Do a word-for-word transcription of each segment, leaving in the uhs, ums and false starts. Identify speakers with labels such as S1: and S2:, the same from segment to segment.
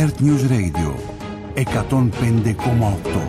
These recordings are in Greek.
S1: Earth News Radio εκατόν πέντε κόμμα οκτώ.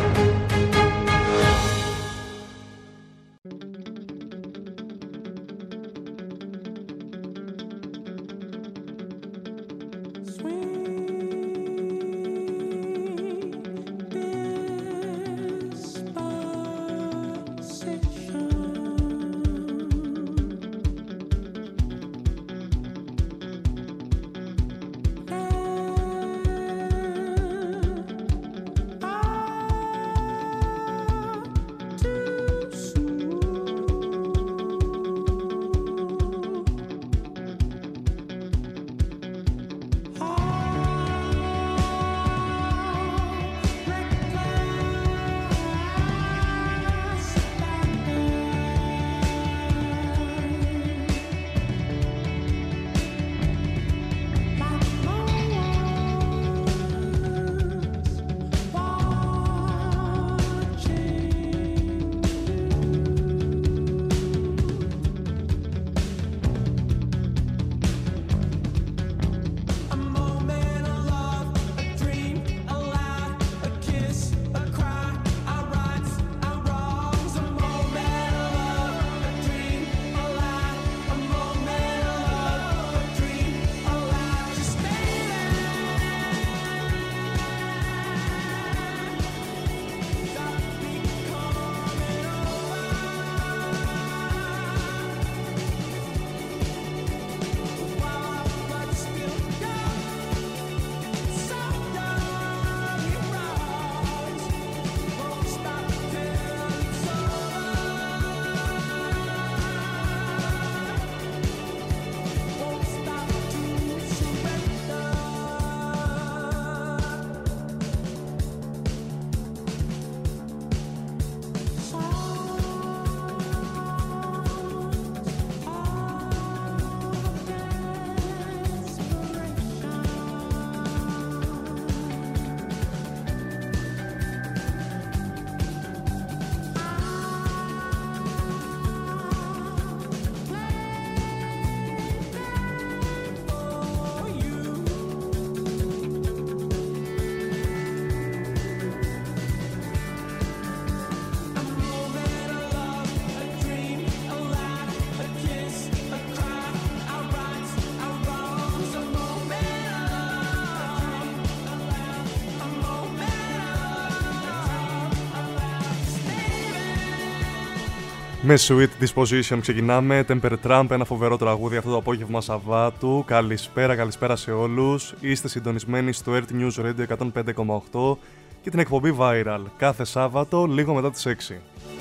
S2: Με Sweet Disposition ξεκινάμε, Temper Trump, ένα φοβερό τραγούδι αυτό το απόγευμα Σαββάτου. Καλησπέρα, καλησπέρα σε όλους. Είστε συντονισμένοι στο Earth News Radio εκατόν πέντε κόμμα οκτώ και την εκπομπή Viral κάθε Σάββατο λίγο μετά τις έξι.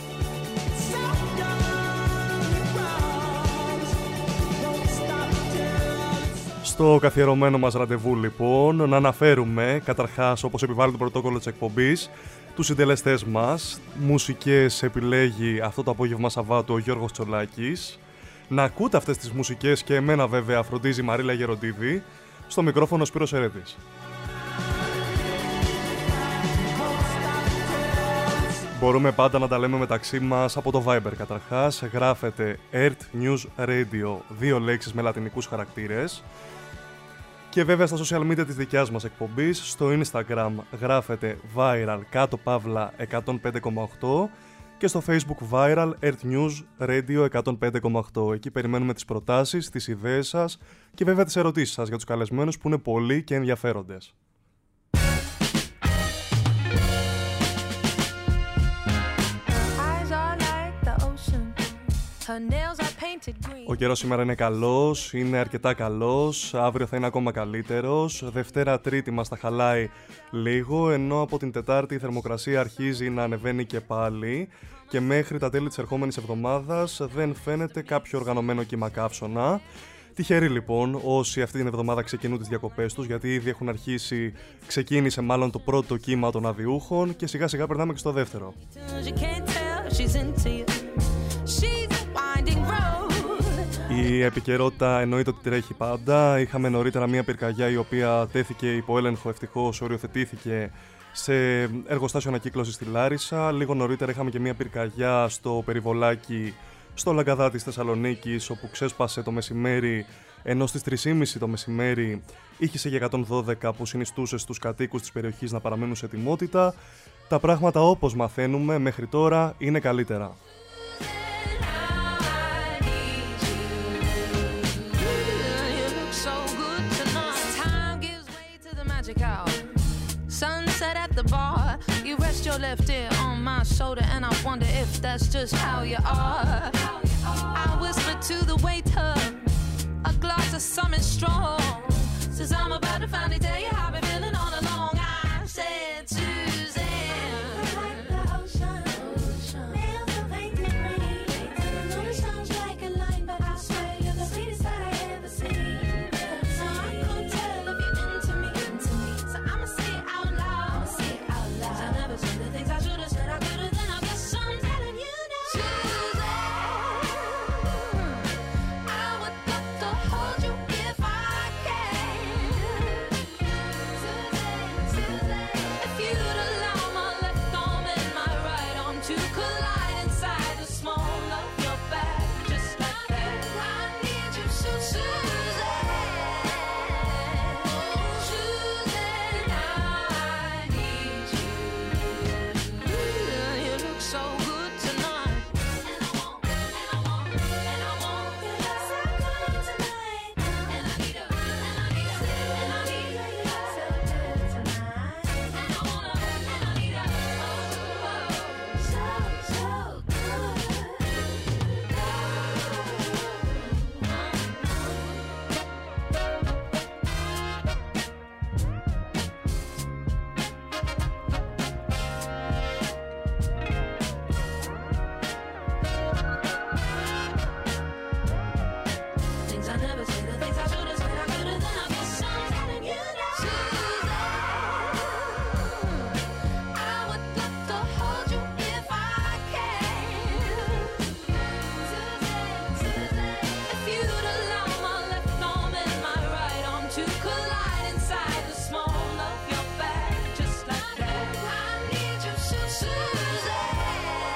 S2: Στο καθιερωμένο μας ραντεβού λοιπόν να αναφέρουμε καταρχάς, όπως επιβάλλει το πρωτόκολλο της εκπομπής, τους συντελεστές μας. Μουσικές επιλέγει αυτό το απόγευμα Σαββάτου ο Γιώργος Τσολάκης. Να ακούτε αυτές τις μουσικές και εμένα βέβαια φροντίζει η Μαρίλα Γεροντίδη. Στο μικρόφωνο Σπύρος Ερέτης. Μπορούμε πάντα να τα λέμε μεταξύ μας από το Viber καταρχάς. Γράφετε Earth News Radio, δύο λέξεις με λατινικούς χαρακτήρες. Και βέβαια στα social media της δικιάς μας εκπομπής, στο Instagram γράφετε Viral κάτω παύλα εκατόν πέντε κόμμα οκτώ και στο Facebook Viral Earth News Radio εκατόν πέντε κόμμα οκτώ. Εκεί περιμένουμε τις προτάσεις, τις ιδέες σας και βέβαια τις ερωτήσεις σας για τους καλεσμένους που είναι πολλοί και ενδιαφέροντες. Ο καιρός σήμερα είναι καλός, είναι αρκετά καλός, αύριο θα είναι ακόμα καλύτερος. Δευτέρα Τρίτη μας τα χαλάει λίγο, ενώ από την Τετάρτη η θερμοκρασία αρχίζει να ανεβαίνει και πάλι και μέχρι τα τέλη της ερχόμενης εβδομάδας δεν φαίνεται κάποιο οργανωμένο κύμα καύσωνα. Τυχεροί λοιπόν όσοι αυτή την εβδομάδα ξεκινούν τις διακοπές τους, γιατί ήδη έχουν αρχίσει, ξεκίνησε μάλλον το πρώτο κύμα των αδιούχων και σιγά σιγά περνάμε και στο δεύτερο. Η επικαιρότητα εννοείται ότι τρέχει πάντα. Είχαμε νωρίτερα μια πυρκαγιά η οποία τέθηκε υπό έλεγχο, ευτυχώς οριοθετήθηκε σε εργοστάσιο ανακύκλωσης στη Λάρισα. Λίγο νωρίτερα είχαμε και μια πυρκαγιά στο περιβολάκι στο Λαγκαδά της Θεσσαλονίκης, όπου ξέσπασε το μεσημέρι σε ένα εργοστάσιο ανακύκλωσης στη Λάρισα. Λίγο νωρίτερα είχαμε και μια πυρκαγιά στο περιβολάκι στο Λαγκαδά της Θεσσαλονίκης, όπου ξέσπασε το μεσημέρι σε ένα εργοστάσιο ανακύκλωσης στη Λάρισα. Λίγο νωρίτερα είχαμε και μια πυρκαγιά στο περιβολάκι ενώ στις τρεις και μισή το μεσημέρι ήχησε για εκατόν δώδεκα που συνιστούσε στους κατοίκους της περιοχής να παραμένουν σε ετοιμότητα. Τα πράγματα όπως μαθαίνουμε μέχρι τώρα είναι καλύτερα.
S3: Sunset at the bar, you rest your left ear on my shoulder, and I wonder if that's just how you are. I whisper to the waiter, a glass of something strong, says I'm about to finally tell you how I've been feeling all along. I said, Suzanne, like the ocean, feels the faint rain. I know it sounds like a line, but I swear you're the sweetest that I ever seen. So I can't tell if you're into me, into me. So I'ma say it out loud, say it out loud. I never said the things I should have said, I could have, then I guess I'm telling you now. Suzanne, I would love to hold you if I can. Suzanne, Suzanne, if you'd allow my left arm and my right arm to collide inside the small of your back, just like that. I need you, so Suzanne, Suzanne, I need you. You look so good tonight, and I want, and I want, and I want. You look so good tonight, and I need you, and I need you, and I need you. You look so good tonight, and I wanna, and I need you. Oh, so so good. Things I never said, the things I should have said, I could have, then I guess I'm telling you now. Suzanne, I would love to hold you if I can. Suzanne, Suzanne, if you'd allow my left arm and my right arm to collide inside the small of your back, just like that. I need you, so Suzanne,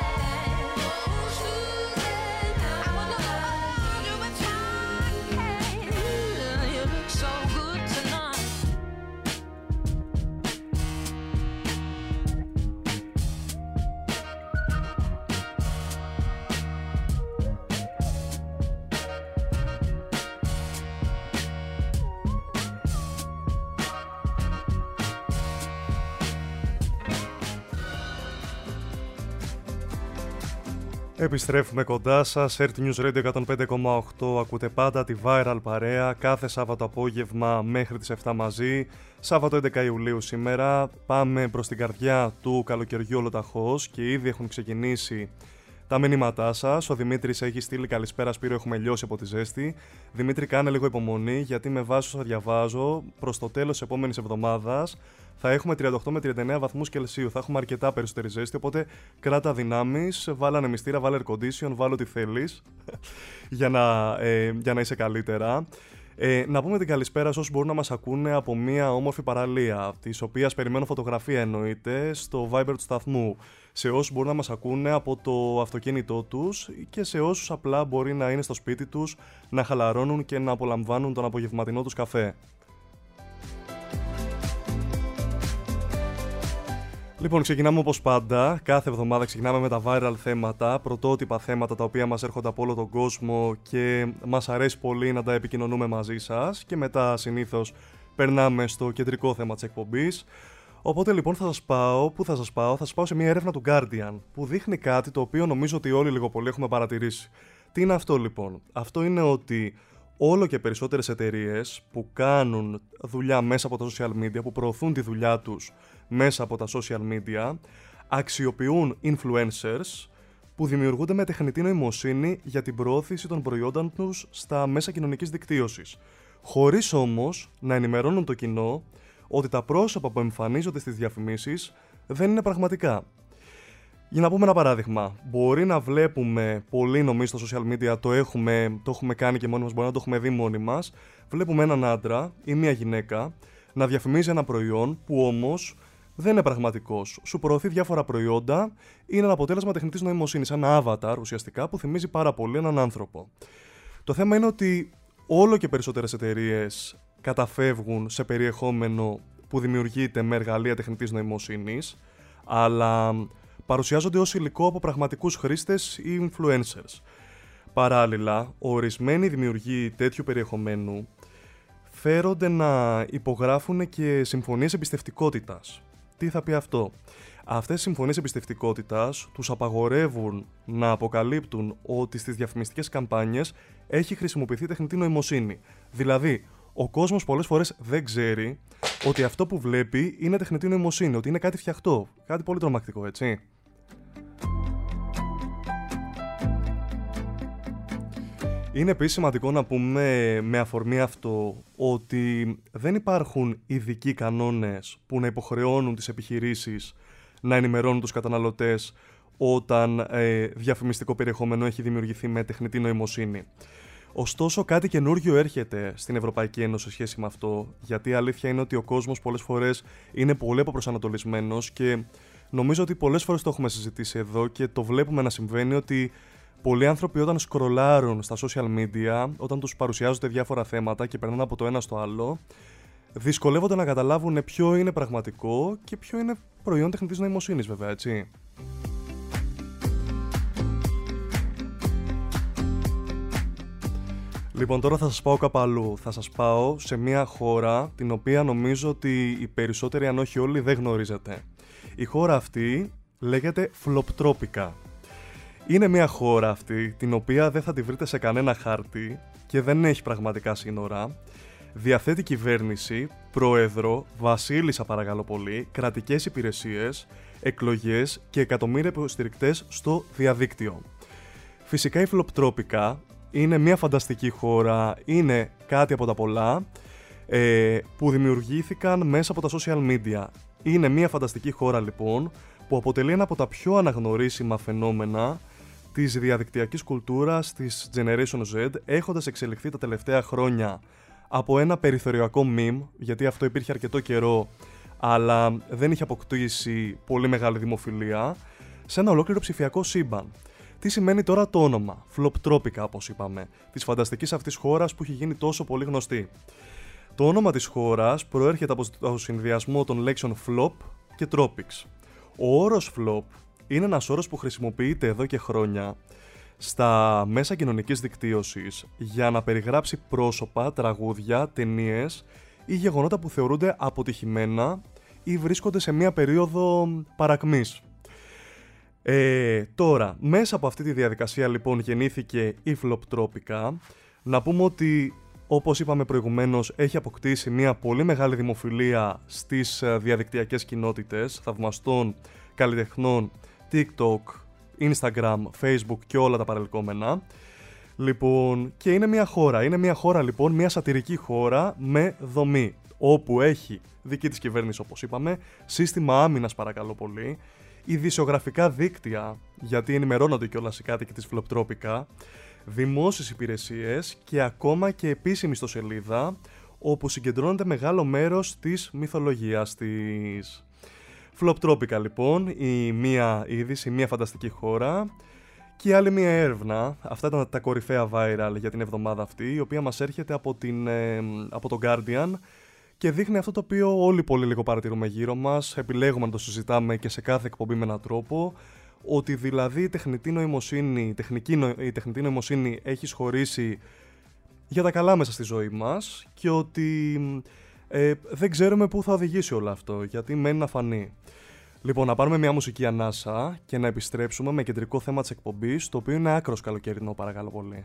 S3: Suzanne, I would love to hold you if I can. You look so good tonight.
S2: Επιστρέφουμε κοντά σας, Earth News Radio εκατόν πέντε κόμμα οκτώ, ακούτε πάντα τη Viral παρέα, κάθε Σάββατο απόγευμα μέχρι τις επτά μαζί. Σάββατο έντεκα Ιουλίου σήμερα, πάμε προς την καρδιά του καλοκαιριού ολοταχώς και ήδη έχουν ξεκινήσει τα μηνύματά σας. Ο Δημήτρης έχει στείλει καλησπέρα Σπύρο, έχουμε λιώσει από τη ζέστη. Δημήτρη, κάνε λίγο υπομονή γιατί με βάση όσα διαβάζω προς το τέλος της επόμενης εβδομάδας θα έχουμε τριάντα οκτώ με τριάντα εννέα βαθμούς Κελσίου. Θα έχουμε αρκετά περισσότερη ζέστη, οπότε κράτα δυνάμεις, βάλε ανεμιστήρα, βάλε air condition, βάλε ό,τι θέλεις για, να, ε, για να είσαι καλύτερα. Ε, να πούμε την καλησπέρα σε όσους μπορούν να μας ακούνε από μια όμορφη παραλία, της οποίας περιμένω φωτογραφία εννοείται, στο Viber του σταθμού. Σε όσους μπορούν να μας ακούνε από το αυτοκίνητό τους και σε όσους απλά μπορεί να είναι στο σπίτι τους, να χαλαρώνουν και να απολαμβάνουν τον απογευματινό τους καφέ. Λοιπόν, ξεκινάμε όπως πάντα. Κάθε εβδομάδα ξεκινάμε με τα viral θέματα, πρωτότυπα θέματα τα οποία μας έρχονται από όλο τον κόσμο και μας αρέσει πολύ να τα επικοινωνούμε μαζί σας. Και μετά συνήθως περνάμε στο κεντρικό θέμα της εκπομπής. Οπότε λοιπόν θα σας πάω, πού θα σας πάω, θα σας πάω σε μια έρευνα του Guardian που δείχνει κάτι το οποίο νομίζω ότι όλοι λίγο πολύ έχουμε παρατηρήσει. Τι είναι αυτό λοιπόν? Αυτό είναι ότι όλο και περισσότερες εταιρείες που κάνουν δουλειά μέσα από τα social media, που προωθούν τη δουλειά τους μέσα από τα social media, αξιοποιούν influencers που δημιουργούνται με τεχνητή νοημοσύνη για την προώθηση των προϊόντων τους στα μέσα κοινωνικής δικτύωσης, χωρίς όμως να ενημερώνουν το κοινό ότι τα πρόσωπα που εμφανίζονται στις διαφημίσεις δεν είναι πραγματικά. Για να πούμε ένα παράδειγμα, μπορεί να βλέπουμε πολύ, νομίζω στο social media, το έχουμε, το έχουμε κάνει και μόνοι μας, μπορεί να το έχουμε δει μόνοι μας, βλέπουμε έναν άντρα ή μια γυναίκα να διαφημίζει ένα προϊόν που όμως δεν είναι πραγματικός. Σου προωθεί διάφορα προϊόντα, είναι ένα αποτέλεσμα τεχνητής νοημοσύνης, ένα avatar ουσιαστικά που θυμίζει πάρα πολύ έναν άνθρωπο. Το θέμα είναι ότι όλο και περισσότερες εταιρείες καταφεύγουν σε περιεχόμενο που δημιουργείται με εργαλεία τεχνητής νοημοσύνης, αλλά παρουσιάζονται ως υλικό από πραγματικούς χρήστες ή influencers. Παράλληλα, ορισμένοι δημιουργοί τέτοιου περιεχομένου φέρονται να υπογράφουν και συμφωνίες εμπιστευτικότητας. Τι θα πει αυτό? Αυτές οι συμφωνίες εμπιστευτικότητας τους απαγορεύουν να αποκαλύπτουν ότι στις διαφημιστικές καμπάνιες έχει χρησιμοποιηθεί τεχνητή νοημοσύνη. Δηλαδή, ο κόσμος πολλές φορές δεν ξέρει ότι αυτό που βλέπει είναι τεχνητή νοημοσύνη, ότι είναι κάτι φτιαχτό. Κάτι πολύ τρομακτικό, έτσι. Είναι επίσης σημαντικό να πούμε με αφορμή αυτό ότι δεν υπάρχουν ειδικοί κανόνες που να υποχρεώνουν τις επιχειρήσεις να ενημερώνουν τους καταναλωτές όταν ε, διαφημιστικό περιεχόμενο έχει δημιουργηθεί με τεχνητή νοημοσύνη. Ωστόσο, κάτι καινούργιο έρχεται στην Ευρωπαϊκή Ένωση σε σχέση με αυτό, γιατί η αλήθεια είναι ότι ο κόσμος πολλές φορές είναι πολύ αποπροσανατολισμένος και νομίζω ότι πολλές φορές το έχουμε συζητήσει εδώ και το βλέπουμε να συμβαίνει ότι πολλοί άνθρωποι όταν σκρολάρουν στα social media, όταν τους παρουσιάζονται διάφορα θέματα και περνάνε από το ένα στο άλλο, δυσκολεύονται να καταλάβουν ποιο είναι πραγματικό και ποιο είναι προϊόν τεχνητής νοημοσύνης, βέβαια, έτσι. Λοιπόν, τώρα θα σας πάω κάπου αλλού. Θα σας πάω σε μια χώρα την οποία νομίζω ότι οι περισσότεροι, αν όχι όλοι, δεν γνωρίζετε. Η χώρα αυτή λέγεται Φλοπτρόπικα. Είναι μια χώρα αυτή την οποία δεν θα τη βρείτε σε κανένα χάρτη και δεν έχει πραγματικά σύνορα. Διαθέτει κυβέρνηση, πρόεδρο, βασίλισσα παρακαλώ πολύ, κρατικές υπηρεσίες, εκλογές και εκατομμύρια υποστηρικτές στο διαδίκτυο. Φυσικά η Φλοπτρόπικα είναι μια φανταστική χώρα, είναι κάτι από τα πολλά ε, που δημιουργήθηκαν μέσα από τα social media. Είναι μια φανταστική χώρα λοιπόν που αποτελεί ένα από τα πιο αναγνωρίσιμα φαινόμενα της διαδικτυακής κουλτούρας της Generation Z, έχοντας εξελιχθεί τα τελευταία χρόνια από ένα περιθωριακό meme, γιατί αυτό υπήρχε αρκετό καιρό, αλλά δεν είχε αποκτήσει πολύ μεγάλη δημοφιλία, σε ένα ολόκληρο ψηφιακό σύμπαν. Τι σημαίνει τώρα το όνομα, Φλοπτρόπικα όπως είπαμε, της φανταστικής αυτής χώρας που έχει γίνει τόσο πολύ γνωστή. Το όνομα της χώρας προέρχεται από το συνδυασμό των λέξεων flop και tropics. Ο όρος flop είναι ένας όρος που χρησιμοποιείται εδώ και χρόνια στα μέσα κοινωνικής δικτύωσης για να περιγράψει πρόσωπα, τραγούδια, ταινίες ή γεγονότα που θεωρούνται αποτυχημένα ή βρίσκονται σε μια περίοδο παρακμής. Ε, τώρα, μέσα από αυτή τη διαδικασία λοιπόν γεννήθηκε η Φλοπτρόπικα. Να πούμε ότι, όπως είπαμε προηγουμένως, έχει αποκτήσει μια πολύ μεγάλη δημοφιλία στις διαδικτυακές κοινότητες θαυμαστών καλλιτεχνών, TikTok, Instagram, Facebook και όλα τα παρελκόμενα. Λοιπόν, και είναι μια χώρα, είναι μια χώρα λοιπόν, μια σατιρική χώρα με δομή, όπου έχει δική της κυβέρνηση όπως είπαμε, σύστημα άμυνας παρακαλώ πολύ, ειδησιογραφικά δίκτυα, γιατί ενημερώνονται κιόλας οι κάτοικοι της Φλοπτρόπικα, δημόσιες υπηρεσίες και ακόμα και επίσημη ιστοσελίδα, όπου συγκεντρώνεται μεγάλο μέρος της μυθολογίας της. Φλοπτρόπικα λοιπόν, η μία είδηση, η μία φανταστική χώρα και η άλλη μία έρευνα. Αυτά ήταν τα κορυφαία viral για την εβδομάδα αυτή, η οποία μας έρχεται από, την, ε, από το Guardian και δείχνει αυτό το οποίο όλοι πολύ λίγο παρατηρούμε γύρω μας, επιλέγουμε να το συζητάμε και σε κάθε εκπομπή με έναν τρόπο, ότι δηλαδή η τεχνητή νοημοσύνη, η, τεχνική, η τεχνητή νοημοσύνη έχει σχωρήσει για τα καλά μέσα στη ζωή μας και ότι ε, δεν ξέρουμε πού θα οδηγήσει όλο αυτό, γιατί μένει να φανεί. Λοιπόν, να πάρουμε μια μουσική ανάσα και να επιστρέψουμε με κεντρικό θέμα της εκπομπής, το οποίο είναι άκρος καλοκαιρινό παρακαλώ πολύ.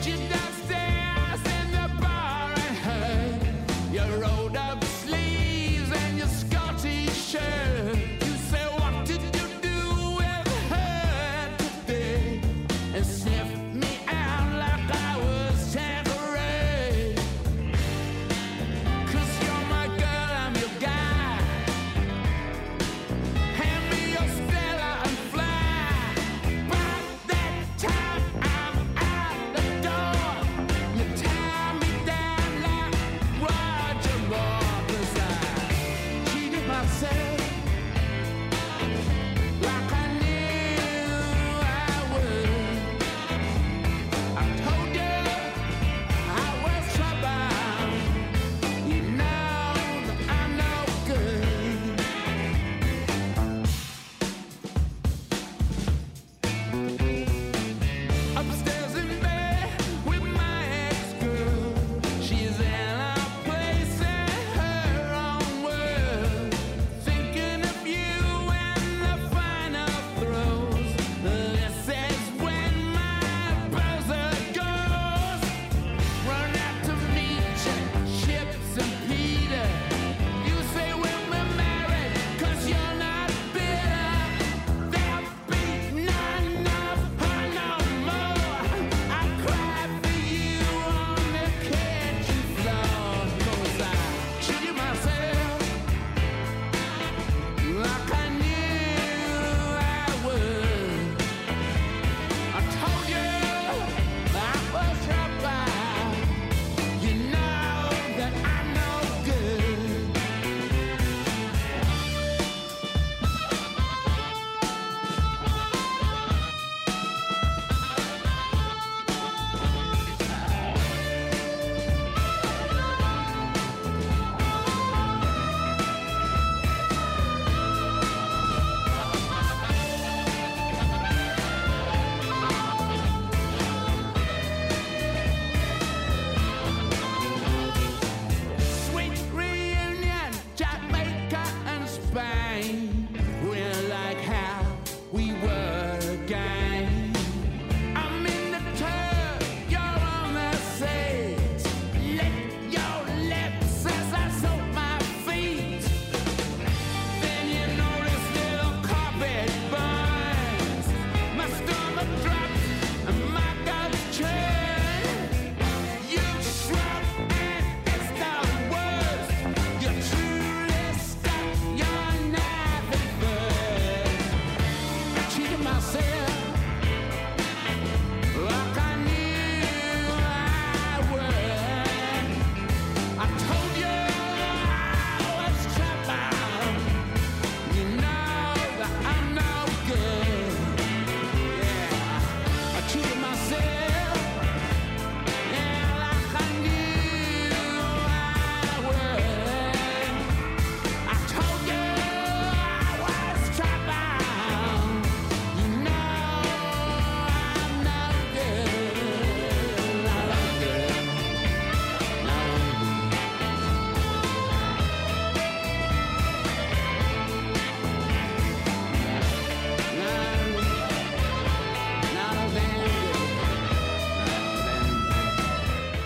S4: You rolled up sleep.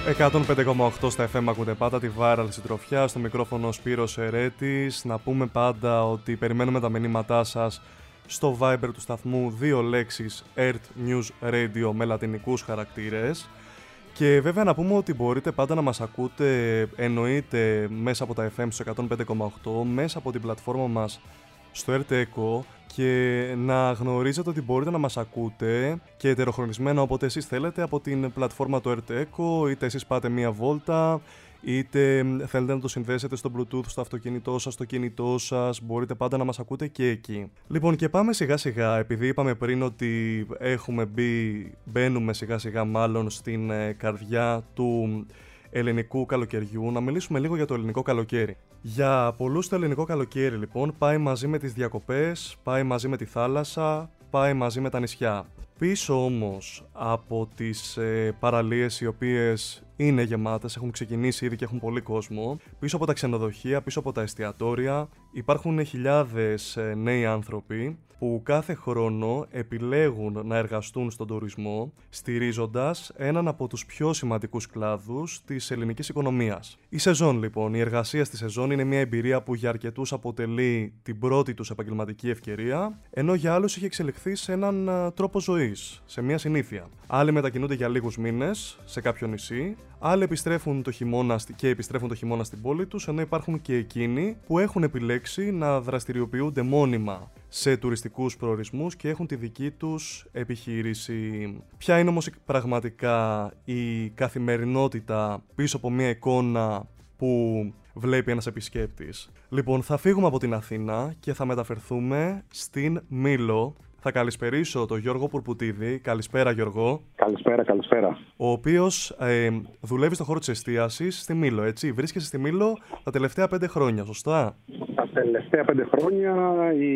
S2: εκατόν πέντε κόμμα οκτώ στα εφ εμ ακούτε πάντα τη Viral Συντροφιά, στο μικρόφωνο Σπύρος Ερέτης. Να πούμε πάντα ότι περιμένουμε τα μηνύματά σας στο Viber του σταθμού, δύο λέξεις Earth News Radio με λατινικούς χαρακτήρες. Και βέβαια να πούμε ότι μπορείτε πάντα να μας ακούτε, εννοείται μέσα από τα εφ εμ στο εκατόν πέντε κόμμα οκτώ, μέσα από την πλατφόρμα μας στο Earth Echo, και να γνωρίζετε ότι μπορείτε να μας ακούτε και ετεροχρονισμένα όποτε εσείς θέλετε από την πλατφόρμα του Earth Echo, είτε εσείς πάτε μία βόλτα, είτε θέλετε να το συνδέσετε στο Bluetooth στο αυτοκίνητό σας, στο κινητό σας, μπορείτε πάντα να μας ακούτε και εκεί. Λοιπόν, και πάμε σιγά σιγά, επειδή είπαμε πριν ότι έχουμε μπει, μπαίνουμε σιγά σιγά μάλλον στην καρδιά του ελληνικού καλοκαιριού, να μιλήσουμε λίγο για το ελληνικό καλοκαίρι. Για πολλούς το ελληνικό καλοκαίρι λοιπόν πάει μαζί με τις διακοπές, πάει μαζί με τη θάλασσα, πάει μαζί με τα νησιά. Πίσω όμως από τις ε, παραλίες οι οποίες είναι γεμάτες, έχουν ξεκινήσει ήδη και έχουν πολύ κόσμο, πίσω από τα ξενοδοχεία, πίσω από τα εστιατόρια υπάρχουν χιλιάδες ε, νέοι άνθρωποι που κάθε χρόνο επιλέγουν να εργαστούν στον τουρισμό, στηρίζοντας έναν από τους πιο σημαντικούς κλάδους της ελληνικής οικονομίας. Η σεζόν λοιπόν, η εργασία στη σεζόν είναι μια εμπειρία που για αρκετούς αποτελεί την πρώτη τους επαγγελματική ευκαιρία, ενώ για άλλους έχει εξελιχθεί σε έναν τρόπο ζωής, σε μια συνήθεια. Άλλοι μετακινούνται για λίγους μήνες σε κάποιο νησί, άλλοι επιστρέφουν το χειμώνα και επιστρέφουν το χειμώνα στην πόλη τους, ενώ υπάρχουν και εκείνοι που έχουν επιλέξει να δραστηριοποιούνται μόνιμα σε τουριστικούς προορισμούς και έχουν τη δική τους επιχείρηση. Ποια είναι όμως πραγματικά η καθημερινότητα πίσω από μια εικόνα που βλέπει ένας επισκέπτης? Λοιπόν, θα φύγουμε από την Αθήνα και θα μεταφερθούμε στην Μήλο. Θα καλησπερίσω τον Γιώργο Πουρπουτίδη. Καλησπέρα, Γιώργο.
S4: Καλησπέρα, καλησπέρα.
S2: Ο οποίος ε, δουλεύει στον χώρο της εστίασης στη Μήλο, έτσι. Βρίσκεσαι στη Μήλο τα τελευταία πέντε χρόνια, σωστά?
S4: Τα τελευταία πέντε χρόνια η...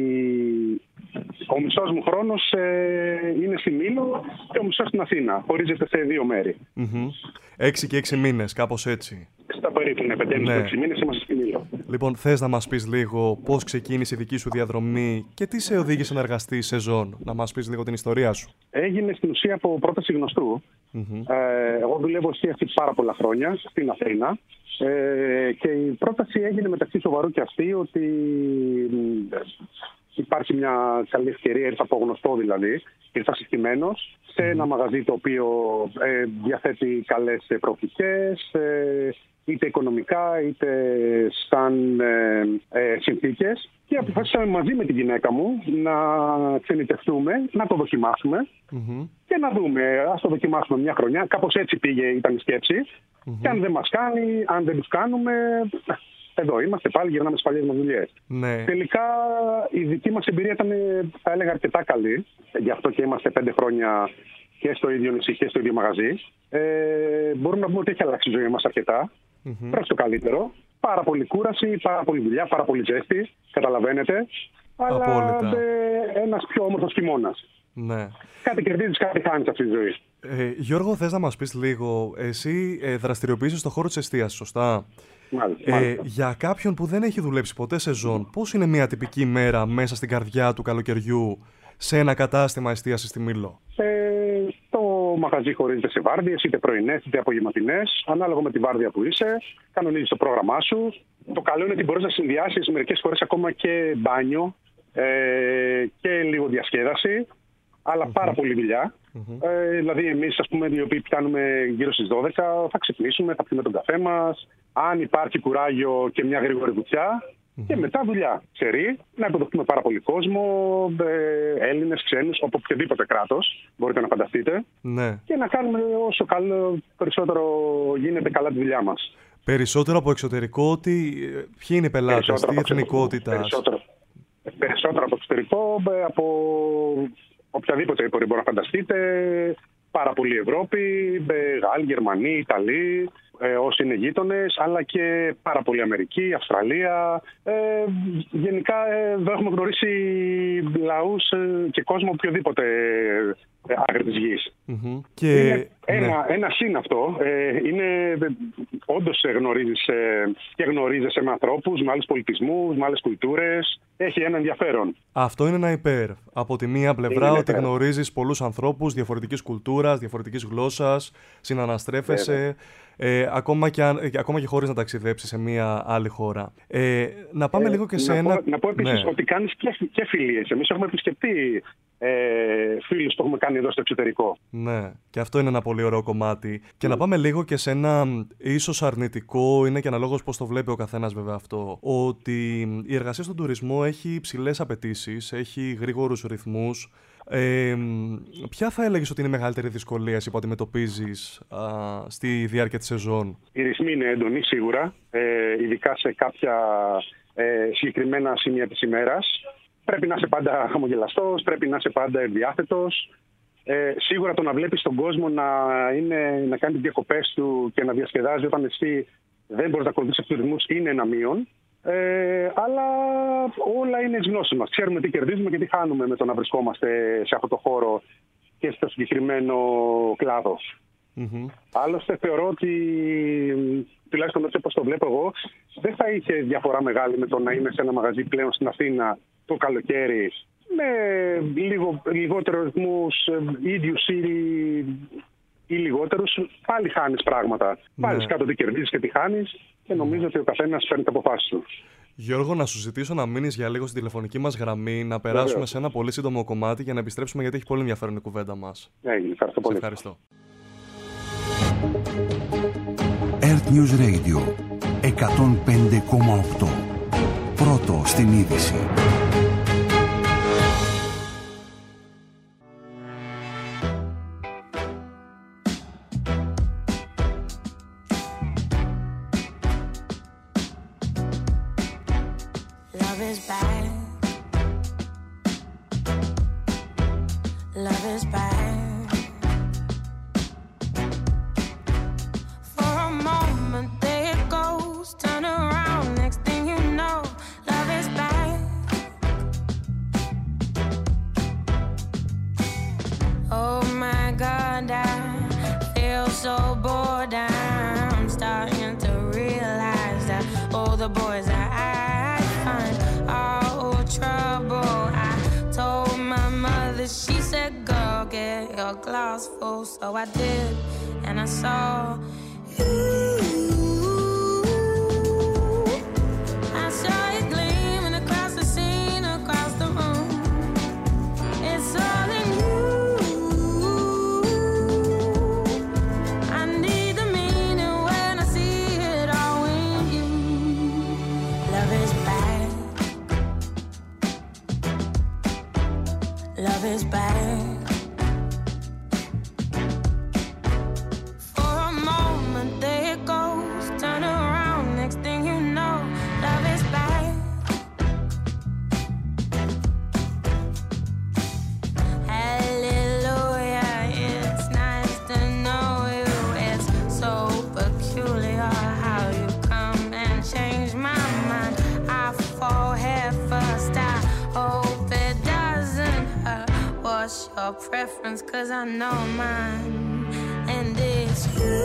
S4: ο μισός μου χρόνος ε, είναι στη Μήλο και ο μισός στην Αθήνα. Χωρίζεται σε δύο μέρη.
S2: Mm-hmm. Έξι και έξι μήνες, κάπως έτσι.
S4: Στα περίπου, ναι, πέντε με έξι μήνες είμαστε στη Μήλο.
S2: Λοιπόν, θες να μας πεις λίγο πώς ξεκίνησε η δική σου διαδρομή και τι σε οδήγησε να εργαστείς σεζόν? Να μας πεις λίγο την ιστορία σου.
S4: Έγινε στην ουσία από πρόταση γνωστού. Mm-hmm. Ε, εγώ δουλεύω εστίαση πάρα πολλά χρόνια στην Αθήνα. Ε, και η πρόταση έγινε μεταξύ σοβαρού και αυτή ότι υπάρχει μια καλή ευκαιρία, ήρθα από γνωστό δηλαδή, ήρθα συστημένος σε ένα μαγαζί το οποίο ε, διαθέτει καλές προοπτικές, ε, είτε οικονομικά είτε σαν ε, ε, συνθήκες, και αποφάσισαμε μαζί με την γυναίκα μου να ξενιτευτούμε, να το δοκιμάσουμε mm-hmm. και να δούμε, ας το δοκιμάσουμε μια χρονιά, κάπως έτσι πήγε, ήταν η σκέψη mm-hmm. και αν δεν μας κάνει, αν δεν τους κάνουμε, εδώ είμαστε πάλι, γυρνάμε στις παλιές μας δουλειές. Ναι. Τελικά η δική μας εμπειρία ήταν, θα έλεγα, αρκετά καλή, γι' αυτό και είμαστε πέντε χρόνια και στο ίδιο νησί και στο ίδιο μαγαζί. Ε, μπορούμε να πούμε ότι έχει αλλάξει η ζωή μας αρκετά, mm-hmm. προς το καλύτερο. Πάρα πολύ κούραση, πάρα πολύ δουλειά, πάρα πολύ ζέστη, καταλαβαίνετε. Αλλά ε, ένας πιο όμορφος χειμώνας.
S2: Ναι.
S4: Κάτι κερδίζεις, κάτι χάνεις αυτή τη ζωή.
S2: Ε, Γιώργο, θες να μας πεις λίγο, εσύ ε, δραστηριοποιείσαι στον χώρο της εστίασης, σωστά?
S4: Μάλιστα,
S2: ε,
S4: μάλιστα.
S2: Για κάποιον που δεν έχει δουλέψει ποτέ σεζόν, πώς είναι μια τυπική μέρα μέσα στην καρδιά του καλοκαιριού σε ένα κατάστημα εστίασης στη Μήλο?
S4: Ε, το μαγαζί χωρίζεται σε βάρδιες, είτε πρωινές είτε απογευματινές, ανάλογα με τη βάρδια που είσαι. Κανονίζεις το πρόγραμμά σου. Το καλό είναι ότι μπορείς να συνδυάσεις μερικές φορές ακόμα και μπάνιο ε, και λίγο διασκέδαση, αλλά mm-hmm. πάρα πολύ δουλειά. Mm-hmm. Ε, δηλαδή, εμείς, ας πούμε, οι οποίοι πιάνουμε γύρω στις δώδεκα, θα ξυπνήσουμε, θα πιούμε τον καφέ μας. Αν υπάρχει κουράγιο και μια γρήγορη βουτιά. Mm-hmm. Και μετά δουλειά. Ξερή, να υποδεχτούμε πάρα πολύ κόσμο, ε, Έλληνες, ξένους, από οποιοδήποτε κράτος μπορείτε να φανταστείτε.
S2: Ναι. Και
S4: να κάνουμε όσο καλό, περισσότερο γίνεται καλά τη δουλειά μας.
S2: Περισσότερο από εξωτερικό, τι, ποιοι είναι οι πελάτες, τι εθνικότητα?
S4: Περισσότερο, περισσότερο από εξωτερικό, από οποιαδήποτε μπορεί να φανταστείτε. Πάρα πολύ Ευρώπη, Γάλλοι, Γερμανοί, Ιταλοί, ε, όσοι είναι γείτονες, αλλά και πάρα πολύ Αμερική, Αυστραλία. Ε, γενικά ε, εδώ έχουμε γνωρίσει λαούς ε, και κόσμο οποιοδήποτε ε, άκρη της γης.
S2: Mm-hmm. Και...
S4: Είναι ένα, ναι. ένα συν αυτό. Ε, είναι, όντως γνωρίζεις ε, και γνωρίζεσαι με ανθρώπους, με άλλους πολιτισμούς, με άλλες κουλτούρες. Έχει ένα ενδιαφέρον.
S2: Αυτό είναι ένα υπέρ. Από τη μία πλευρά είναι ότι υπέρ. Γνωρίζεις πολλούς ανθρώπους διαφορετικής κουλτούρας, διαφορετικής γλώσσας, συναναστρέφεσαι. Ε, ακόμα, και αν, ακόμα και χωρίς να ταξιδέψεις σε μια άλλη χώρα. Ε, να πάμε ε, λίγο και σε
S4: να
S2: ένα...
S4: Πω, να πω επίσης ναι. ότι κάνεις και, και φιλίες. Εμείς έχουμε επισκεφτεί ε, φίλους που έχουμε κάνει εδώ στο εξωτερικό.
S2: Ναι, και αυτό είναι ένα πολύ ωραίο κομμάτι. Και mm. να πάμε λίγο και σε ένα ίσως αρνητικό, είναι και αναλόγως πώς το βλέπει ο καθένας βέβαια αυτό, ότι η εργασία στον τουρισμό έχει υψηλές απαιτήσεις, έχει γρήγορους ρυθμούς. Ε, ποια θα έλεγες ότι είναι η μεγαλύτερη δυσκολία που αντιμετωπίζεις α, στη διάρκεια της σεζόν?
S4: Οι ρυθμοί είναι έντονοι σίγουρα, ε, ειδικά σε κάποια ε, συγκεκριμένα σημεία της ημέρας. Πρέπει να είσαι πάντα χαμογελαστός, πρέπει να είσαι πάντα ευδιάθετος. Ε, σίγουρα το να βλέπεις τον κόσμο να, είναι, να κάνει τις διακοπές του και να διασκεδάζει όταν εσύ δεν μπορείς να ακολουθήσεις αυτούς τους ρυθμούς είναι ένα μείον. Ε, αλλά όλα είναι εις γνώση μας. Ξέρουμε τι κερδίζουμε και τι χάνουμε με το να βρισκόμαστε σε αυτό το χώρο και στο συγκεκριμένο κλάδο. Mm-hmm. Άλλωστε θεωρώ ότι, τουλάχιστον έτσι όπως το βλέπω εγώ, δεν θα είχε διαφορά μεγάλη με το να είμαι σε ένα μαγαζί πλέον στην Αθήνα το καλοκαίρι με λίγο, λιγότερους ρυθμούς, ίδιους ή, ή λιγότερους. Πάλι χάνεις πράγματα. Ναι. Πάλι κάτω τι κερδίζεις και τι χάνεις και νομίζω ότι ο καθένας φέρνει τα αποφάσεις του.
S2: Γιώργο, να σου ζητήσω να μείνεις για λίγο στην τηλεφωνική μας γραμμή, να περάσουμε Βεβαίως. σε ένα πολύ σύντομο κομμάτι για να επιστρέψουμε, γιατί έχει πολύ ενδιαφέρον η κουβέντα μας.
S4: Έγινε, ευχαριστώ πολύ.
S2: Σε ευχαριστώ.
S1: Earth News Radio εκατόν πέντε κόμμα οκτώ. Πρώτο στην είδηση.
S3: So I did, and I saw you. I saw it gleaming across the scene, across the room. It's all in you. I need the meaning when I see it all in you. Love is bad. Love is bad. Your preference, cause I know mine, and it's you.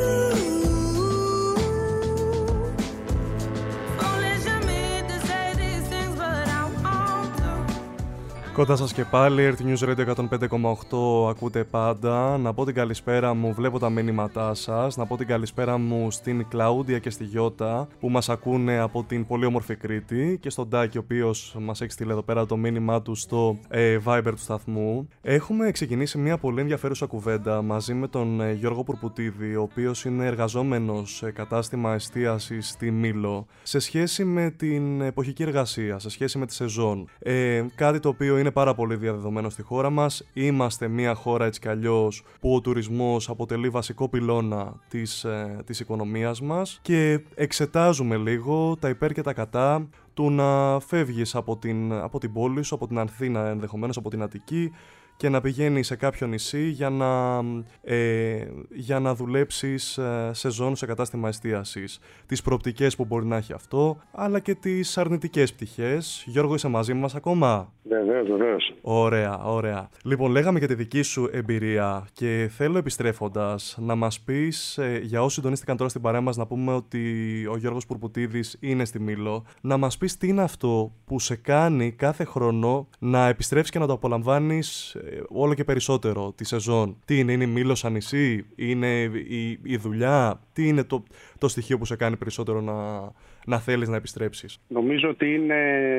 S3: Foolish of me to say these things, but I want to.
S2: Κοντά σας και πάλι, Earth News Radio εκατόν πέντε κόμμα οκτώ, ακούτε πάντα. Να πω την καλησπέρα μου, βλέπω τα μηνύματά σας. Να πω την καλησπέρα μου στην Κλαούντια και στη Γιώτα που μας ακούνε από την πολύ όμορφη Κρήτη, και στον Τάκη, ο οποίος μας έχει στείλει εδώ πέρα το μήνυμά του στο ε, Viber του σταθμού. Έχουμε ξεκινήσει μια πολύ ενδιαφέρουσα κουβέντα μαζί με τον ε, Γιώργο Πουρπουτίδη, ο οποίος είναι εργαζόμενος σε κατάστημα εστίασης στη Μήλο, σε σχέση με την εποχική εργασία, σε σχέση με τη σεζόν. Ε, κάτι το οποίο είναι πάρα πολύ διαδεδομένο στη χώρα μας. Είμαστε μια χώρα έτσι κι αλλιώς που ο τουρισμός αποτελεί βασικό πυλώνα της, ε, της οικονομίας μας, και εξετάζουμε λίγο τα υπέρ και τα κατά του να φεύγεις από την, από την πόλη σου, από την Αθήνα ενδεχομένως, από την Αττική, και να πηγαίνει σε κάποιο νησί για να, ε, για να δουλέψεις ε, σεζόν σε κατάστημα εστίασης. Τις προοπτικές που μπορεί να έχει αυτό, αλλά και τις αρνητικές πτυχές. Γιώργο, είσαι μαζί μας ακόμα?
S4: Βεβαίως, βεβαίως.
S2: Ωραία, ωραία. Λοιπόν, λέγαμε για τη δική σου εμπειρία και θέλω, επιστρέφοντας, να μας πεις, ε, για όσοι συντονίστηκαν τώρα στην παρέα μας, να πούμε ότι ο Γιώργος Πουρπουτίδης είναι στη Μήλο, να μας πεις τι είναι αυτό που σε κάνει κάθε χρόνο να επιστρέφεις και να το απολαμβάνεις όλο και περισσότερο τη σεζόν, τι είναι, είναι η Μήλος σαν νησί, είναι η, η δουλειά, τι είναι το, το στοιχείο που σε κάνει περισσότερο να, να θέλεις να επιστρέψεις?
S4: Νομίζω ότι είναι